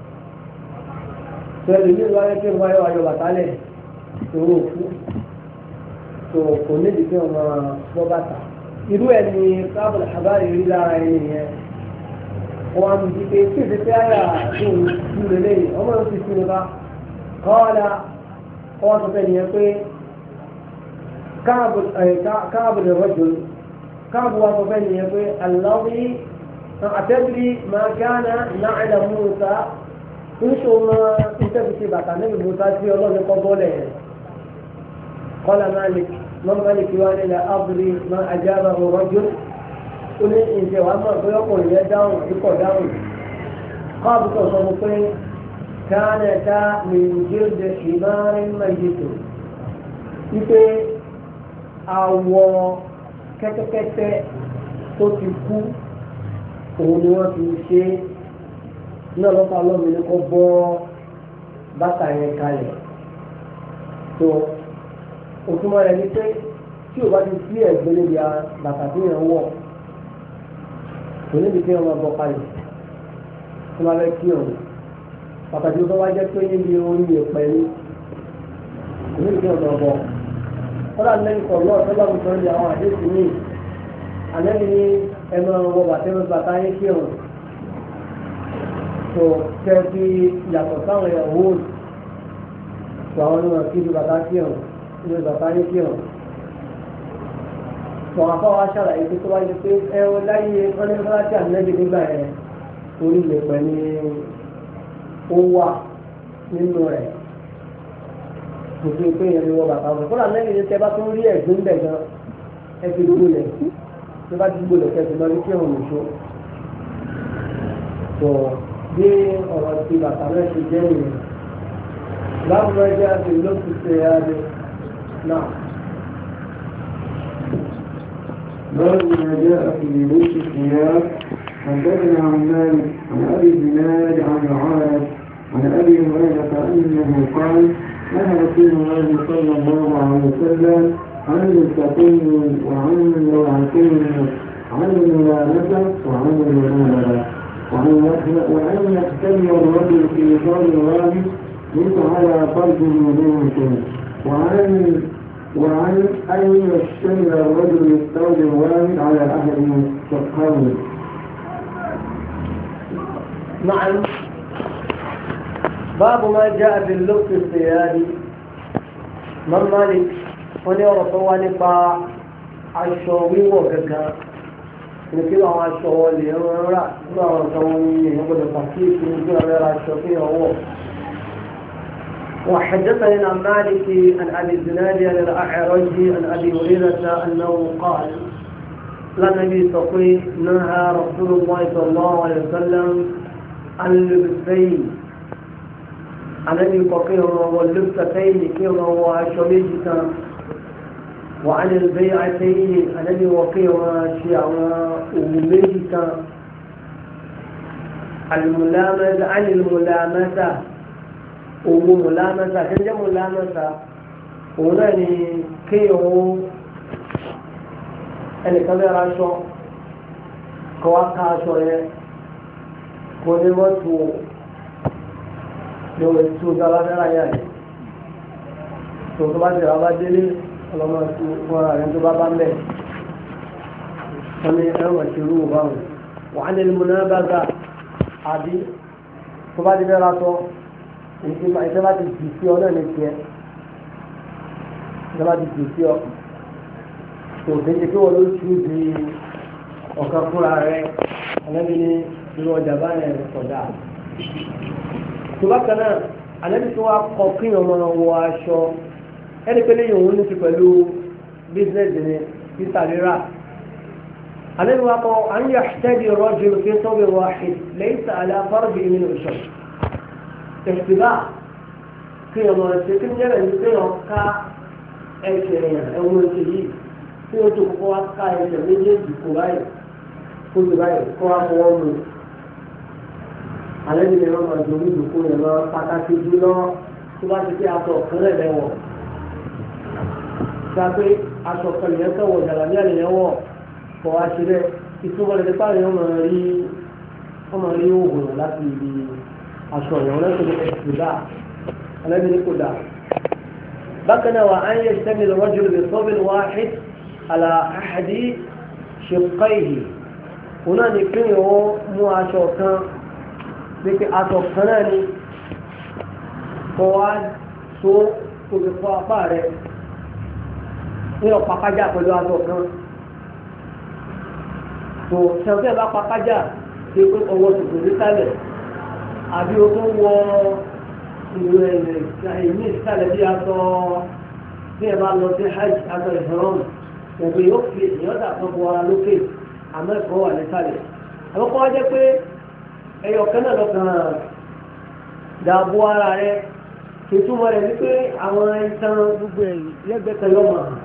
tẹ̀lé ní ìlú ayé kí ìrún ayé wa yọ bàtà lẹ̀ ìrún òkú tó kò ní ìdí kí wọ́n máa bọ́ bàtà irú ẹ̀ ní káàbọ̀ àbárí rí lára ẹni yẹn wọ́n á mú ti pé tí ìdíkẹ́ àyà tó ń tú lélẹ̀ ọmọ yóò ti tú nípa kọ́ọ̀dà wọ́n sọ fẹ́ nìyẹn pé káàbọ̀ lè rọ́jò káàbọ̀ wọ́n sọ fẹ́ nìyẹn pé aláwí àtẹ́bìrì máa gánà náà Mùsá ń ṣe ọmọ ìtẹ́bìtì bàtà níbi Mùsá tí ọlọ́run kọ́ bọ́ọ̀lẹ̀ yẹn kọ́lá Malik من ملك والي أضري ما أجابه رجل قل إن جوامع فيقول يدعو يقول دعو قابط صمتين كانتا من جلد حمار ميت ipe awọ kẹ́tẹ́kẹ́tẹ́ tó ti kú òun ni wọ́n ti ṣe náà lọ́pàá lọ́mìí ní kó bọ́ bàtà yẹn kalẹ̀ tó òtúmọ̀ rẹ̀ ní pé tí o bá ti sí ẹ̀gbẹ́ níbi bàtà tó yẹn wọ̀ kò níbi kí wọ́n bọ́ kalẹ̀ tó máa fẹ́ kí ọ̀hún pàtàkì tó wá jẹ́ pé níbi orí ẹ̀pẹ́ ní kò níbi kí wọ́n bọ́ kọ́lá lẹ́yìn kọ̀ lọ́ọ̀ tó bá mi sọ ní àwọn àdéhùn ní àlẹ́ni ní ẹnu ọwọ́ bàtà yẹn kí ọ̀hún tó kẹ́ fi yàtọ̀ sáwọn ìyàwó tó àwọn onímọ̀ kí ibi bàtà kí ọ̀hún ní bàbá yín kí hàn wọn afọ wa ṣàlàyé pé tó wáyé pé ẹwọn láyé wọn ní fọláṣí ànẹ́bí nígbà yẹn orí ilẹ̀ pẹ̀lú ó wà nínú rẹ̀ kò sí pé yẹn ni wọ́n bàbá wọn fọlá ànẹ́bí ní tẹ́ bá tún rí ẹ̀gbọ́n bẹ̀ gan ẹ fi gbólẹ̀ tó bá ti gbólẹ̀ kẹ́ fi máa ní kí hàn nìṣó tó bí ọ̀rọ̀ ti bàtà náà ṣe jẹ́ nìyẹn láwọn ọmọ ẹgbẹ́ àti ìlú ti ṣe é adé. نعم باب ما جاء في لبس الثياب حدثنا عن مالك عن ابي الزناد عن العارف عن ابي هريره انه قال نهى رسول الله صلى الله عليه وسلم عن التقين وعن الوعكين عن الملامسه وعن المنابله وان يحتمي الرجل في دار الوالد ليس على قلبه ممكن وعن أن يشتمل الرجل الثوب الواحد على أحد شقين. نعم باب ما جاء في اللبس الثيابي من مالك ونرى طوالق الشوي وكذا نكيل على الشوالي ونرى طوالي يقول التحقيق يقول على الشوي هو وحدثني عن مالك عن ابي الزناد عن الاعرج عن ابي هريره انه قال لا النبي صلى نهى رسول الله صلى الله عليه وسلم عن اللبسين عن ابي فقيهما واللبستين كيما وشميجتا وعن البيعتين عن ابي وقيهما شيعا وميجتا الملامسة عن الملامسة owó mùlámẹ́sà tí ń jẹ́ mùlámẹ́sà òun náà ni kéèyàn ẹnìkan bẹ́ẹ̀ ra aṣọ kọ́ wá ká aṣọ yẹn kò ní wọ́n tu lórí tu dáradára yá yìí tó tó bá ti rà bá délé ọlọ́mọ tu fún ara rẹ̀ tó bá bá ń bẹ̀ wọ́n ní ẹ̀wọ̀n ti rú báwọn wàá ní múnábàgà àbí tó bá ti bẹ́ẹ̀ ra sọ ìṣẹ́ bá ti jù sí ọ náà ní tiẹ̀ ìṣẹ́ bá ti jù sí ọ tó kéde kí wọ́n ló tú di ọ̀kan fúnra rẹ̀ alẹ́bí ní irú ọjà báyẹn kọjá tó bá kan náà alẹ́bí tó wá kọ kí ọmọ wọ aṣọ ẹni pé lẹ́yìn òun ní ti pẹ̀lú bísíǹsì ní títà rírà alẹ́bí wa kọ à ń yà ṣẹ́bi rọ́jò fi sọ́bì wáhid lẹ́yìn tààlà fárúbì nínú ìṣọ̀rọ̀ tẹ̀síbà kí ọmọ ẹ̀sẹ̀ kí ń jẹ́rẹ̀ ní pé ọ̀ká ẹ̀ṣẹ̀ èèyàn ẹ̀wọ̀n ẹ̀ṣẹ̀ yìí tí ó tó kọ́kọ́ wá ká ẹ̀ṣẹ̀ méjèèjì kó báyìí kó tó báyìí kó wá fọwọ́ mu. alẹ́ nìyẹn wọn máa dorí ìdòkó yẹn lọ pàtàkì jùlọ tó bá ti pé aṣọ ọ̀kan rẹ̀ lẹ́wọ̀. gba pé aṣọ ọ̀kan nìyẹn kẹ́wọ̀ jàlámí àlèyẹn wọ̀ kọ́ wá ṣe bẹ́ẹ̀ ìtumọ̀ lẹ́dẹ́ pààrọ̀ yẹn máa rí oògùn láti ibi aṣọ ìyàwó lẹ́sọ̀ ní ìdá alẹ́bí ní kò dá bákan náà wà á ń yẹ sẹ́mi lọ́jọ́ lè sọ́bìlì wáhid àlà àhàdí ṣèpáìhì òun náà ní kí wọ́n mú aṣọ kan bí pé aṣọ kan náà ni kọ́ wá so tóbi fún apá rẹ̀ ní ọ̀pá kájà pẹ̀lú aṣọ kan tó ṣàǹfẹ́ bá pa kájà ṣe pé ọwọ́ tuntun ní sálẹ̀ àbí o tó wọ ìlú ẹ̀mí ìsàlẹ̀ bí aṣọ bí ẹ bá lọ sí hajj aṣọ ìhọ́rọ́m ẹ̀gbẹ́ yóò fi èèyàn dà kan bọ ara lókè àmọ́ ẹ̀kọ́ wà nísàlẹ̀ àkọ́kọ́ wá jẹ́ pé ẹyọ kan náà lọ́kàn dàbò ara rẹ̀ ìtumọ̀ rẹ̀ wípé àwọn ìtàn gbogbo ẹ̀ lẹ́gbẹ̀ẹ́ kan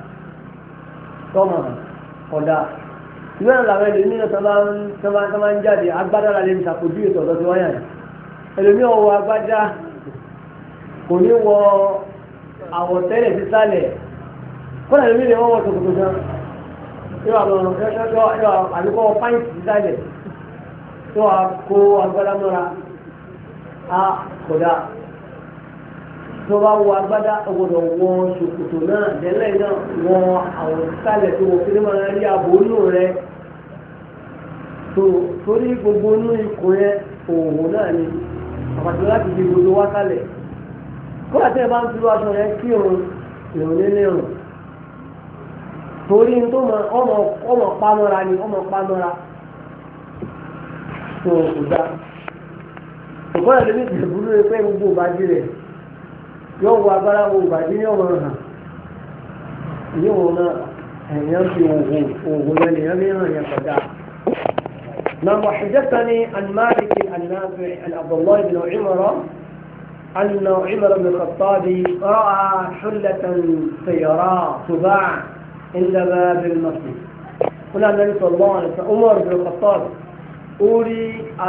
yọmọ ọ̀dà ìlú náà làwọn ẹlòmíì náà tó bá ń jáde agbádá la lè ṣàpòjú ètò ọ̀dọ́ tí wọ́n yàn ẹlòmíì ọwọ́ agbádá kò ní wọ àwọ̀tẹ́lẹ̀ sísàlẹ̀ kọ́nà ẹlòmíì lè wọ́n wọ tòkòtò gan yóò àbíkọ́ pàǹtì sísàlẹ̀ yóò kó agbádá mọ́ra á kódà tó bá wọ agbádá ọgbọ́dọ̀ wọ ṣòkòtò náà dẹ́lẹ̀ náà wọ àwọ̀tẹ́lẹ̀ tó wọ kí ní máa rí àbónú rẹ torí gbogbo inú ikùn yẹn òògùn náà ni àpàtàkì láti di gbogbo wá kálẹ̀ kó àti ẹ̀ bá ń fi aṣọ yẹn kí òun ìrùn nílé rùn torí tó mọ ọmọ pamọ́ra ni ọmọ pamọ́ra tó kò dá òkúrò lórí ìdìbò rẹ pé gbogbo ìbàdí rẹ yóò wọ agbára wo ìbàdí ní ọmọ hàn yóò náà ẹ̀yàn fi òògùn yẹn lèyàn fi hàn yẹn kọjá. نعم وحدثني عن مالك النافع عن عبد الله بن عمر أن عمر بن الخطاب رأى حلة سيراء تباع عند باب المسجد. هنا النبي صلى الله عليه وسلم عمر بن الخطاب أوري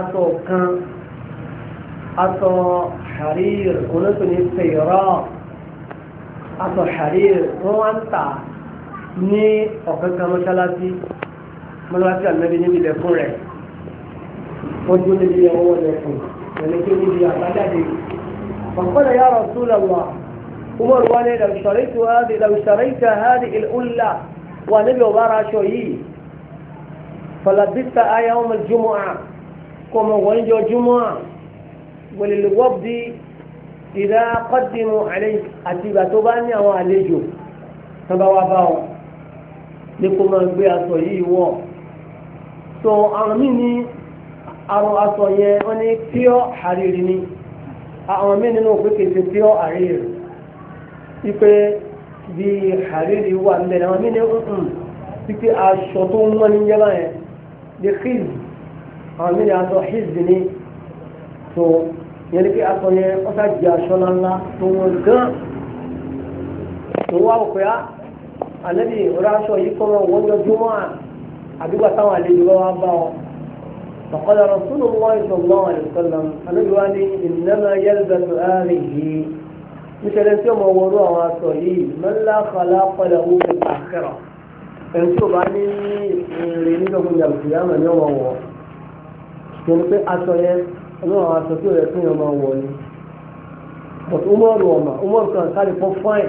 أتو حرير ونسني سيراء أتو حرير هو أنت ní ọ̀kan kan mọ́ṣáláṣí ànábi níbi ilẹ̀kùn rẹ̀ wọ́n dún níbi ọwọ́ ilẹ̀kùn ẹni tó níbi àbájáde فقال يا رسول الله عمر وانا لو اشتريت هذه الأولى ونبي وبارا شوي فلبستها يوم الجمعة كما ونجو الجمعة وللوفد إذا قدموا عليك أتبا تباني أو عليجو تبوا باو ní kó máa gbé aṣọ yìí wọ̀ so àwọn míì ní àwọn aṣọ yẹn wọ́n ní pure hariri ni àwọn míì nínú òpin kèsè pure hariri wípé bí hariri wà nílẹ̀ àwọn míì ní wípé aṣọ tó ń wọ́n ní yẹ́bà yẹn ní hiz àwọn míì ní aṣọ hiz ni so yẹn ní pé aṣọ yẹn wọ́n sá di aṣọ ńláńlá tó wọ́n gán tó wá òpè á ànábì ọ̀rọ̀ aṣọ yìí kọ́ wọn wọ́n yọ júmọ́ àdúgbò táwọn àlejò bá wá bá ọ فقال رسول الله صلى الله عليه وسلم أنا جواني إنما يلبس هذه مثل أنت موضوع وصلي من لا خلاق له في الآخرة أنتم بني لنيكم يوم القيامة يوم هو يعني في أسوأ أنا أسوأ يكون يوم هو but Umar kan sáré fún fáìn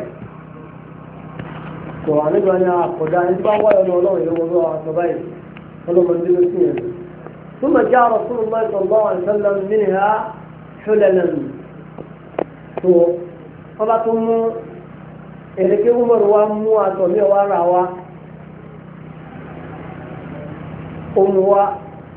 kò wà nígbà ní àkọ́dá ẹni bá wáyọ̀ ní ọlọ́run yóò wọ́n lọ́wọ́ àtọ́ báyìí ọlọ́mọdé ló sí yẹn ثم جاء رسول الله صلى الله عليه وسلم منها حللا tó ọba tó mú èrèké Umar wa mú àtọ̀ ní ọwọ́ ara wa òun wa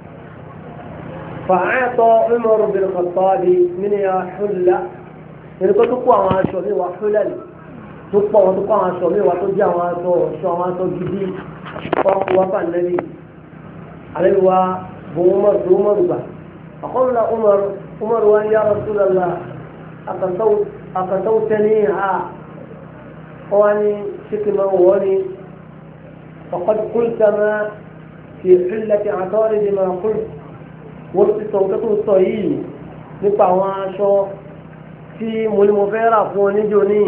فأعطى عمر بن الخطاب منها حلة ẹni tó kó àwọn aṣọ mi wá fúlẹ́lì tó pọ̀ wọn tó kó àwọn aṣọ mi wá tó jẹ́ àwọn aṣọ ọ̀ṣọ́ àwọn aṣọ gidi ọkọ̀ wá fà nẹ́bí àlẹ́bí wa bò Umar tó Umar gbà àkọ́lùlà Umar wa ya Rasulullah àkàtàwù tẹ́ni ha wọ́n ní ṣíkìmọ̀ wọ́n ní faqad qulta ma fi hillati àtọ́rìdì ma qult wọ́n ti sọ nǹkan tó sọ yìí nípa àwọn aṣọ tí mo ní mo fẹ́ rà fún ọ níjó ní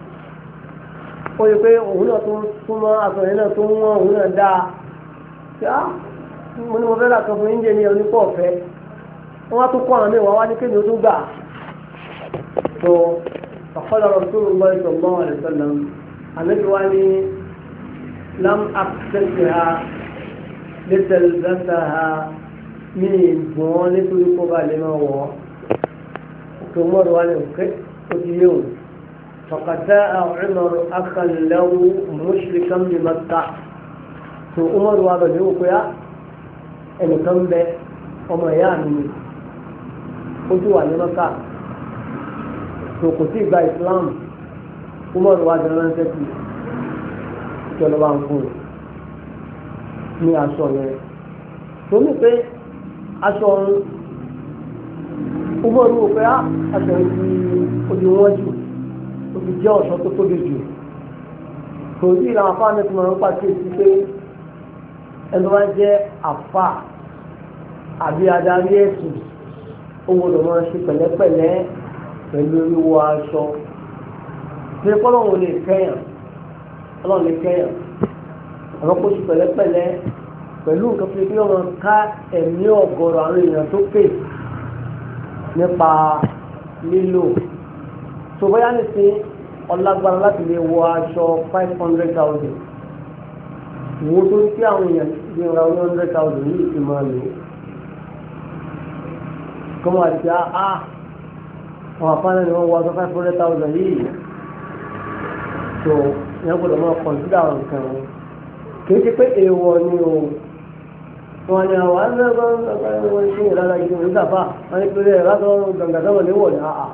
ó yẹ pé òun náà tó súnmọ́ àtọ̀yẹ́ náà tó ń wọ́n òun náà dáa tí á mo ní mo fẹ́ rà kan fún oúnjẹ ní onípọ̀ ọ̀fẹ́ wọ́n wá tó kọ́ àwọn mẹ́wàá wá ní kéde ó tó gbà tó ọ̀kọ́lọ̀ Rasulullah sallallahu alaihi wasallam àmẹ́bí wá ní lam aqtasiha litalbasaha ní ìgbọ̀n nítorí kó bá lè máa wọ̀ ọ́ عمر وانا يوم فقد جاء عمر اخا له مشركا بمكه عمر وانا يوم يا ان كان به وما يعني قلت وانا مكه كنت با اسلام عمر وانا نسيت كلو بان كون ní aṣọ yẹn tó ní pé aṣọ Umaru wò pé aṣọ òdì wọn jù òdì jẹ́ ọ̀ṣọ́ tó tóbi jù kò sí ìlànà afáàní tí wọ́n ń pàṣẹ sí pé ẹni wọ́n jẹ́ àfà àbí adarí ẹ̀sùn owó ló máa ń ṣe pẹ̀lẹ́pẹ̀lẹ́ pẹ̀lú wíwọ̀ aṣọ ṣe kọ́lọ́hún lè kẹ́yàn ọlọ́run lè kẹ́yàn àwọn kó ṣe pẹ̀lẹ́pẹ̀lẹ́ pẹ̀lú nǹkan tó yẹ kí wọ́n ká ẹ̀mí ọ̀gọ̀rọ̀ àwọn èèyàn tó pè nípa lílò tó bóyá nìsín ọlágbára láti lè wọ aṣọ 500,000 wo tó ní kí àwọn èèyàn bí ra 100,000 yìí ti máa lò kọ́mọ àti àwọn afáàlẹ́ ni wọ́n wọ aṣọ 500,000 yìí tó yẹn gbọ́dọ̀ máa kọ̀ǹsídà àwọn nǹkan wọn kì í ṣe pé èèwọ̀ ni o wọn ni àwọn ẹgbẹ́ wọn ṣe ìlànà ìdíwọ̀n ìgbàfà wọn ni pẹ̀lú ẹ̀rọ tó gbàgbàgbà léwọ̀ ní àà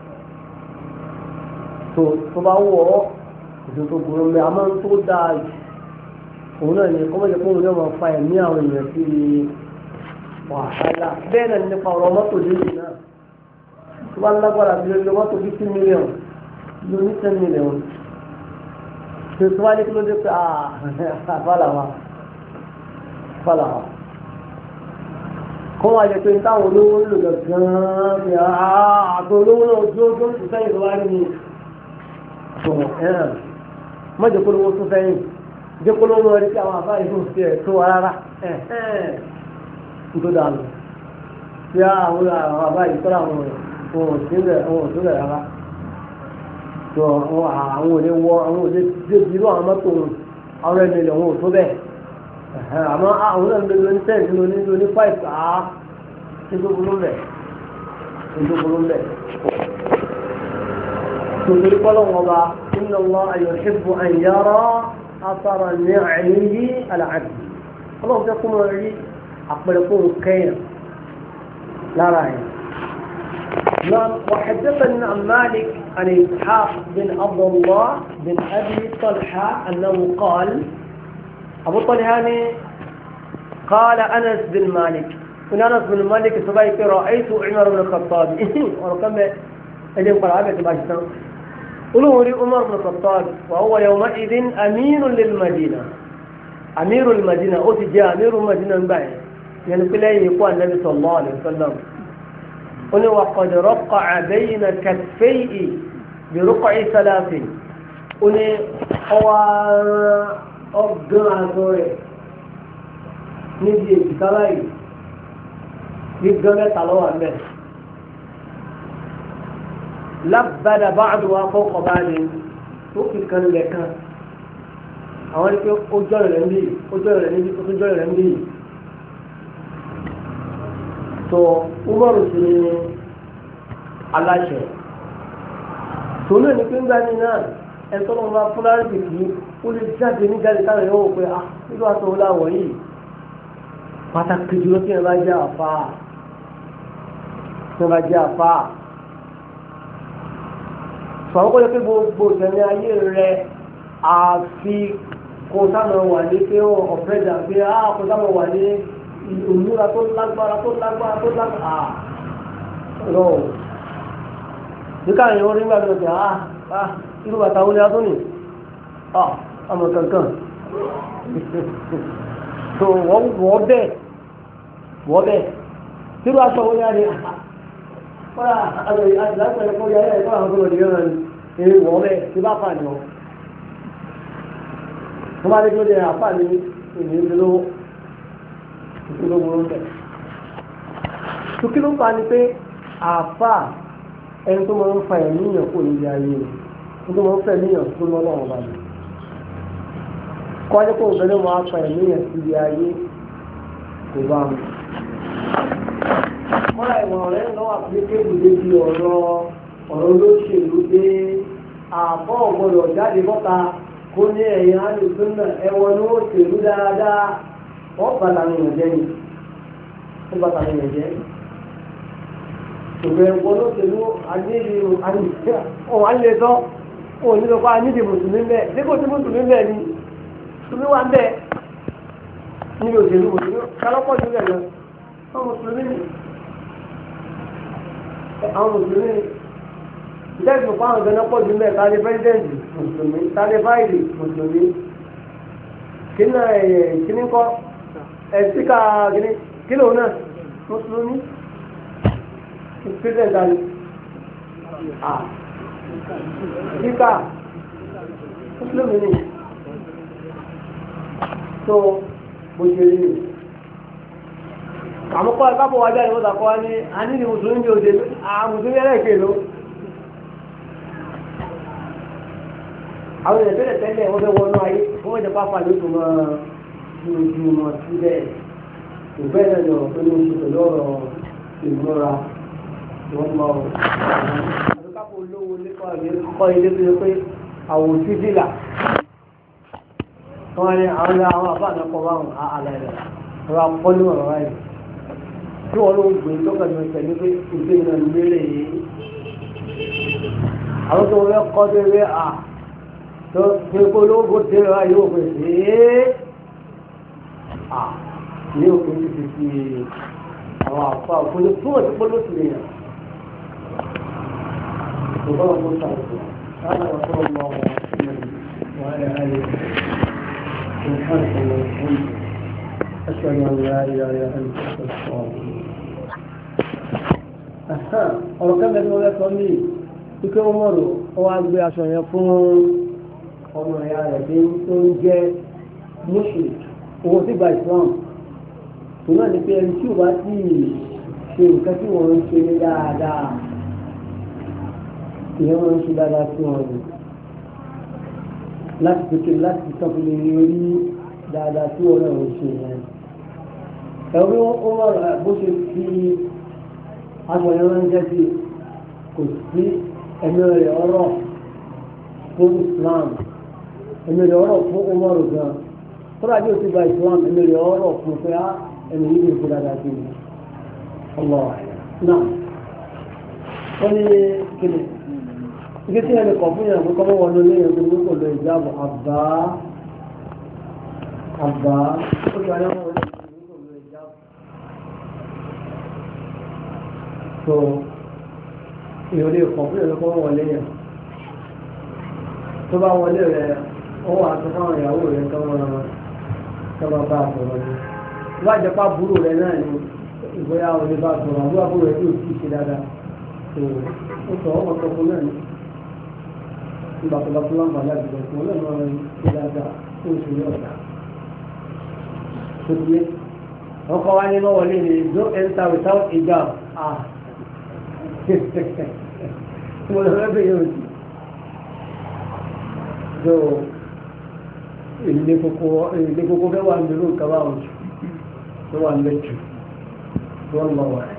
tó bá wọ̀ ọ́ ìṣòro tó burú mẹ́ àmọ́ tó dáa jù òun náà ni kọ́mọ̀jẹ̀ fún òun náà máa fa ẹ̀mí àwọn èèyàn sí wàhálà bẹ́ẹ̀ náà nípa ọ̀rọ̀ mọ́tò lórí náà tó bá lágbára bí lórí mọ́tò 50 million lórí 10 million tó wá ní kí ló dé pé fàlàwà kọ́ wá jẹ́ pé táwọn olówó ń lò lọ gan-an ní àgbà olówó náà ojú ojú tó sẹ́yìn tó wá rí ni mọ́jọ́ kó lówó tó sẹ́yìn jẹ́ kó lówó rí sí àwọn àbáyé tó fi ẹ̀ tó wá rárá tó dànù tí àwọn àbáyé tó láwọn ohun òsínlẹ̀ rárá tó àwọn òde wọ àwọn òde dé irú àwọn mọ́tò àwọn ẹni ilẹ̀ wọn ò tó bẹ́ẹ̀ àmọ́ àwọn náà ló ní tẹ́ẹ̀sì lóní 5 tí tó burú bẹ̀ tòtòrí kọ́lọ́wọ́ bá inna Allah yuhibbu an yara athara ni'amihi ala 'abdi ọlọ́run fẹ́ kó máa rí àpẹẹrẹ fún kẹ́yàn lára ẹ̀. وحدثنا عن مالك عن إسحاق بن عبد الله بن أبي طلحة أنه قال أبو طلحة قال أنس بن مالك أنس بن مالك سبايك رأيت عمر بن الخطاب ورقم أجل قرابة باشتان قلوري عمر بن الخطاب وهو يومئذ أمين للمدينة أمير المدينة أتجاه أمير المدينة بعد يعني في لين يقول النبي صلى الله عليه وسلم قل وقد رقع بين كتفيه برقع ثلاث قل هو أبدع ذوي نجي كتابي يبقى تعالوا عنه لبد بعضها فوق بعض توكل كان لك àwọn ẹni pé ó jọ́rọ̀ rẹ̀ ń bí ó jọ́rọ̀ rẹ̀ níbi tó tún jọ́rọ̀ rẹ̀ ń bí tó Umaru sí ní aláṣẹ tó náà ní pé ń gbá ní náà ẹ̀tọ́ lọ́wọ́ bá fúnlárí kìkì ó lè jáde ní jáde táwọn èèyàn wò pé ah nígbà tó wọlé àwọ̀ yìí pàtàkì jùlọ tí ẹ bá jẹ́ àfáà tí ẹ bá jẹ́ àfáà sọ àwọn kọ́jọ́ pé gbogbo ìtẹ̀lé ayé rẹ̀ àfi kò sáà wà ní pé ọ̀pẹ́dà pé kò sáà wà ní ìmúra tó lágbára lọ nígbà yẹn wọ́n rí nígbà tó ṣe irú bàtà wọlé ató ní àmọ̀ kankan tó wọ́n bẹ́ẹ̀ tí ó aṣọ wọlé adé kọ́ra àtìláṣẹ́ ẹ̀kọ́ yára ẹ̀kọ́ àwọn tó lọ dìgbà ní wọ́n bẹ́ẹ̀ tí bá fà ní ọ wọ́n bá dé kí ló dé àfà ní ìlú ìdílówó ìdílówó ló ń bẹ̀. tó kí ló ń fa ni pé àfà ẹni tó máa ń fa ẹ̀míyàn kò ní ilé ayé rẹ̀ tó máa ń fa ẹ̀míyàn tó lọ́nà ọ̀bà mi. kọ́jú kó obìnrin máa fa ẹ̀míyàn sí ilé ayé kò bá mi. kọ́lá ìwọ̀n rẹ̀ lọ́wọ́ àpilẹ́kẹ́bù débi ọ̀rọ̀ olóṣèlú dé àbọ̀ ọ̀gbọ́dọ̀ jáde bọ́ta kó ní ẹ̀yìn alùsùnà ẹ̀wọ̀n ní ó ṣèlú dáadáa wọ́n bàtà ní ìyànjẹ́ ni wọ́n bàtà ní ìyànjẹ́ ṣùgbọ́n ẹ̀wọ̀n ló ṣèlú anídìí ọ̀hún alẹ́sọ́ òun nílò pa anídìí mùsùlùmí bẹ́ẹ̀ dípò tí mùsùlùmí bẹ́ẹ̀ ni mùsùlùmí wà ń bẹ́ẹ̀ níbi òṣèlú mùsùlùmí kálọ́pọ̀ jù bẹ́ẹ̀ lọ àwọn mùsùlùmí ìjẹ́sùn fún àwọn ìgbẹ́nà pọ̀ jù mẹ́ tàbí pẹ́sidẹ́ntì mùsùlùmí tàbí fáìlì mùsùlùmí kíní kọ́ ẹ̀síkà kílò náà mùsùlùmí pẹ́sidẹ́ntì tàbí síkà mùsùlùmí ni tó bó ṣe rí ni àmúkọ́ ẹ̀kápọ̀ wájá ìwọ́ta kọ́ ní a ní ni mùsùlùmí bí òde mùsùlùmí ẹlẹ́ẹ̀kẹ́ ló àwọn èèyàn tẹ́lẹ̀ tẹ́lẹ̀ wọ́n fẹ́ wọnú ayé fún ọjọ́ pápá ló tó máa ju ojú wọn síbẹ̀ ìfẹ́ náà lọ pé ní oṣù pẹ̀lú ọ̀rọ̀ ìmúra wọ́n máa wọ̀. àdúgbò olówó kọ́ ilé tó yẹ pé àwọn òsì dìlà wọ́n ní àwọn àbá àná kọ́ báwọn àlẹ́ rẹ̀ ọ̀rọ̀ àpọ́lú ọ̀rọ̀ ráyè tí wọ́n ló ń gbé lọ́kàn ní ọ̀sẹ̀ ní pé ìgbé náà ní ilé yìí àwọn tó wọ́n kọ́ tó wẹ́ tó ṣe kó lóògùn tí ó yóò pè sí ní òkú ti fi àwọn àpá òkúlé tó wọ́n ti pọ́ lóṣù lè yàn tó bá wọn kó sàrùkù láti wọ́n tó wọ́n mọ́ wọn wọ́n rẹ̀ ayé سبحانك اللهم وبحمدك أشهد أن لا إله إلا أنت أستغفرك ọ̀rọ̀ kẹ́mẹ́ tí wọ́n fẹ́ sọ ní ike Umaru ó wá gbé aṣọ yẹn fún ọmọ ìyá rẹ̀ bí tó ń jẹ́ Muslim owó tí gba Islam tó náà ní pé ẹni tí ò bá sì ṣe nǹkan tí wọ́n ń ṣe ní dáadáa ìyẹn wọ́n ń ṣe dáadáa sí wọn ni láti pété láti tọ́pù lè rí dáadáa tí wọ́n náà ń ṣe yẹn ẹ̀rí Umaru bó ṣe fi aṣọ yẹn ránṣẹ́ sí kò sí ẹ̀mí rẹ̀ ọ̀rọ̀ fún Islam ẹ̀mí rẹ̀ ọ̀rọ̀ fún Umaru gan kódà bí o ti gba Islam ẹ̀mí rẹ̀ ọ̀rọ̀ fún pé ẹ̀mí yìí lè fi dáadáa sí mi ọlọ́ náà wọ́n ní kíni ike tí ẹni kọ̀ fún yẹn kó kọ́ wọ́n lé yẹn tó ní kò lọ ìjábọ̀ àbá ó ti wáyé wọn wọlé tó èèyàn lè kọ̀ fún ìrẹ́kọ́ wọlé yẹn tó bá wọlé rẹ̀ ó wà tó fáwọn ìyàwó rẹ̀ kọ́ máa bá àtọ̀rọ̀ ní wọ́n á jẹ́ pa búrò rẹ̀ náà ni ìgbéyà òní bá sọ̀rọ̀ àbúrò àbúrò rẹ̀ tí ò sì ṣe dáadáa tó ó sọ ọmọ sọ fún náà ni nígbà tó bá tó láǹfààní àgbègbè fún ọ náà máa ṣe dáadáa tó ń ṣe ní ọ̀dà tó ti yé ọkọ̀ wa ní mọ́wọlé ni don't enter without hijab mo lọ rẹ́ bẹ́ẹ̀ yóò di so ilé kókó fẹ́ wà nílùú kaba ọ̀jù tó wà lẹ́jù tó wà lọ́wọ́ rẹ̀.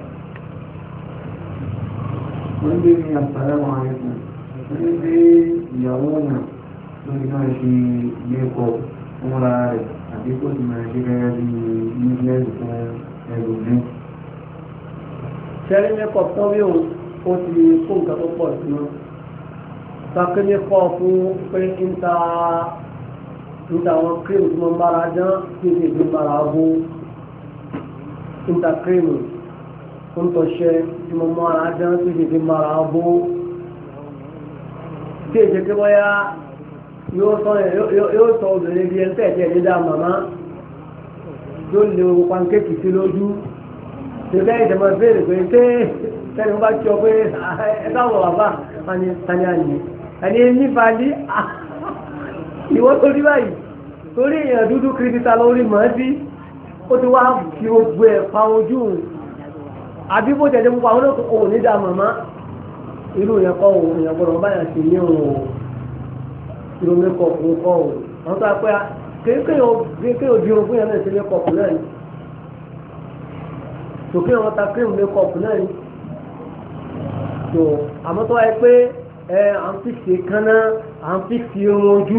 wọ́n gbé ní àpàrà wọn àyẹ̀kù wọ́n gbé ìyàwó náà lórí náà ṣe lẹ́kọ̀ọ́ fúnra rẹ̀ àbí kó sì máa ṣe gẹ́gẹ́ bí bísíǹsì fún ẹlòmíì. sẹ́rí mẹ́kọ̀ọ́ tán bí òun ó ti kó nǹkan tó pọ̀ sí wọn. sàkéde kọ́ fún pé níta àwọn kírìmù tí wọ́n bára dán kí èdè ìgbé bára bó níta kírìmù tó ń tọ́ṣẹ́ tí wọ́n bára dán kí èdè ìgbé bára bó tí èdè ìgbé bọ́yá yóò sọ obìnrin bí ẹni tẹ̀ẹ̀tẹ̀ ní dáa màmá yóò lè wo pankéèkì sí lójú ṣẹlẹ̀ ìdẹ̀mọ̀ béèrè pé tẹ́lẹ̀ wọ́n bá tí ọ pé ẹ̀ka wọ̀ bàbá tani àyè ẹni nífàálí ìwọ́n tó rí báyìí torí èèyàn dúdú kìrìtìtà lórí màá sí ó ti wá fi gbogbo ẹ̀ pa ojú àbí bó tẹ̀lé púpọ̀ àwọn olóòtú òun ní dáa màmá irú yẹn kọ́ òun èèyàn gbọ́dọ̀ báyà sí ní òun irú mẹ́kọ̀ọ̀pù kọ́ òun àwọn tó apẹ́ kéèkéè di ogún yẹn náà sí mẹ́kọ̀ọ̀pù náà ni tòkè wọn ta kéèmù mẹ́kọ̀ọ̀pù náà ni tó àmọ́ tó wáyé pé à ń fìsì kánná à ń fìsì irun ojú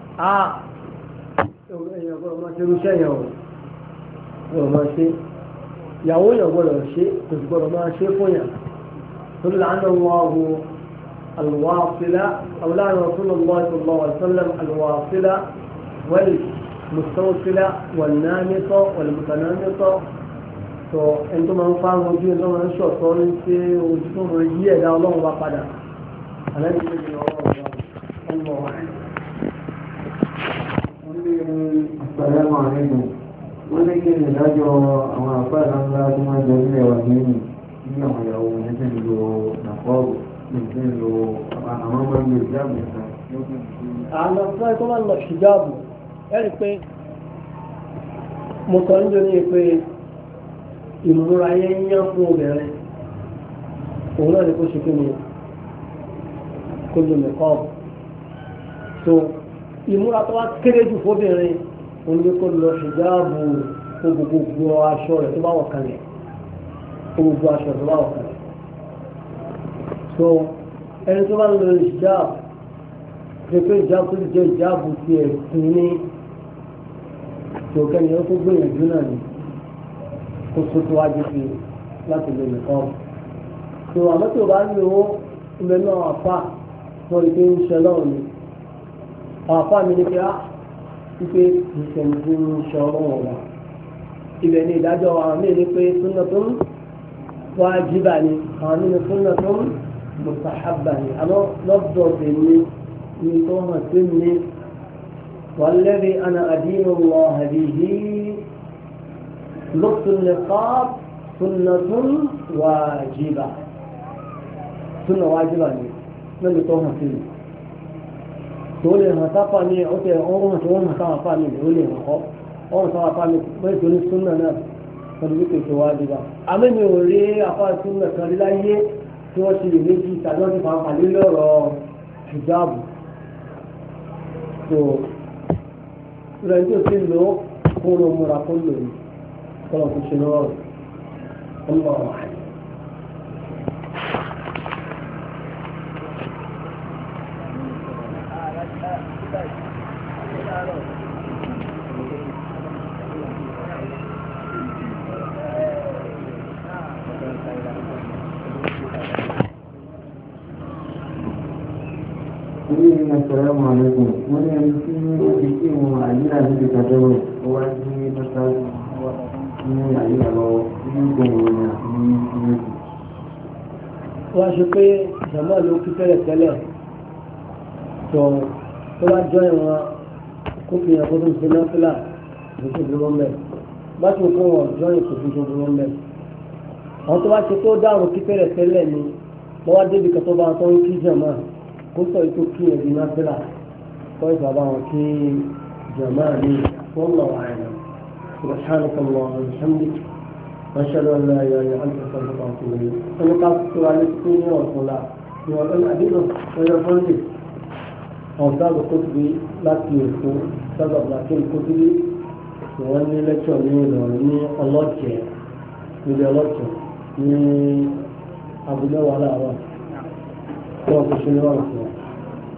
èèyàn gbọ́dọ̀ máa ṣe irúṣẹ́ yẹn o gbọ́dọ̀ máa ṣe ìyàwó yẹn gbọ́dọ̀ ṣe kò sì gbọ́dọ̀ máa ṣe fún yàn tó lànà wọn wo الواصلة أولاد رسول الله صلى الله عليه وسلم الواصلة والمستوصلة والنامطة والمتنامطة so ẹni tó máa ń fa àwọn ojú ẹni tó máa ń ṣọ̀tọ́ ní ṣe ojú tó máa yí ẹ̀dá ọlọ́run bá padà àlẹ́bí tó di ọlọ́run bá ọmọ wa. wọ́n lé àpẹẹrẹ máa nínú wọ́n lé kí ní ìdájọ́ àwọn àpẹẹrẹ ńlá tó máa jẹ nílẹ̀ wà nínú ní àwọn ìyàwó ní tí ń lo nàkọ́ọ̀bù ní tí ń lo àwọn ọmọ ìlú ìjáàbù nìkan. àwọn àpẹẹrẹ tó máa ń lọ ṣìjáàbù ẹ̀rí pé mo sọ nítorí pé ìmúra yẹn yán fún obìnrin òun náà ni kó ṣe kí ni kó lò mẹ́kọ́ọ̀bù so ìmúra tó wá kéré jù fóbìnrin òun ni kó lọ ṣìjáàbù kó gbogbo aṣọ rẹ̀ tó bá wọ̀ kalẹ̀ kó gbogbo aṣọ rẹ̀ tó bá wọ̀ kalẹ̀ so ẹni tó bá ń lo ìjáàbù ṣe pé ìjáàbù tó jẹ́ ìjáàbù ti ẹ̀sìn ní tòkẹ́ni ó tó gbìyànjú náà ni kó tó tó wájú sí láti lè nìkan tó àmọ́ tí o bá ní owó ilẹ̀ náà àfà wọ́n rí pé ń ṣe lọ́rùn ni àwọn àfà mi ní pé á wípé ìṣẹ̀lẹ̀ tí ń ṣe ọlọ́run ọ̀la ibẹ̀ ni ìdájọ́ àwọn míì ní pé súnà tó ń wájíbà ni àwọn míì ní súnà tó ń mùsàhábà ni àmọ́ lọ́dọ̀ tèmi ní tó hàn sí mi wàlẹ́bí ana àdínú lọ àdìhí لبس النقاب سنة واجبة سنة واجبة من يتوهم فيه تقولي هتفاني أوتي أوهم تقولي هتفاني تقولي أوهم هتفاني بس تقولي سنة ناس فنبيك واجبة أما يقولي أفا سنة كالله توشي لميجي تجوزي فهم قليل حجاب تو رأيتو سنة كونوا مراقلوا طلب الشنوار الله أعلم السلام عليكم وانا يمكن في معايير هذه التجربه هو مثلا wọ́n ṣe pé jàmáà ló kí tẹ́lẹ̀tẹ́lẹ̀ tó bá jọ ìwọ̀n kó fi hàn kó tó ń ṣe náfìlà ló tó dúró mẹ́ bá ti kó wọn jọ ìkòkò tó burú mẹ́. àwọn tó bá ti tó dárò kí fẹ́rẹ̀ tẹ́lẹ̀ ni lọ́wọ́ débi kan tó bá tó ń kí jàmá kó sọ ètò kí ẹ̀dín náà fẹ́lá kọ́ ìfà bá wọn kí jàmá ní wọ́n lọ wà ẹ̀nà. سبحانك اللهم وبحمدك واشهد ان لا اله الا انت استغفرك واتوب اليك. انا قصدت على السنه والصلاه وأن أدينه ويقول لي أوصال الكتب لا تيركو سبب لكن الكتب وأني لا تشعرين وأني الله كي بدي الله كي ni abuja wàhálà wa wọn kò ṣe ní wàhálà fún wa.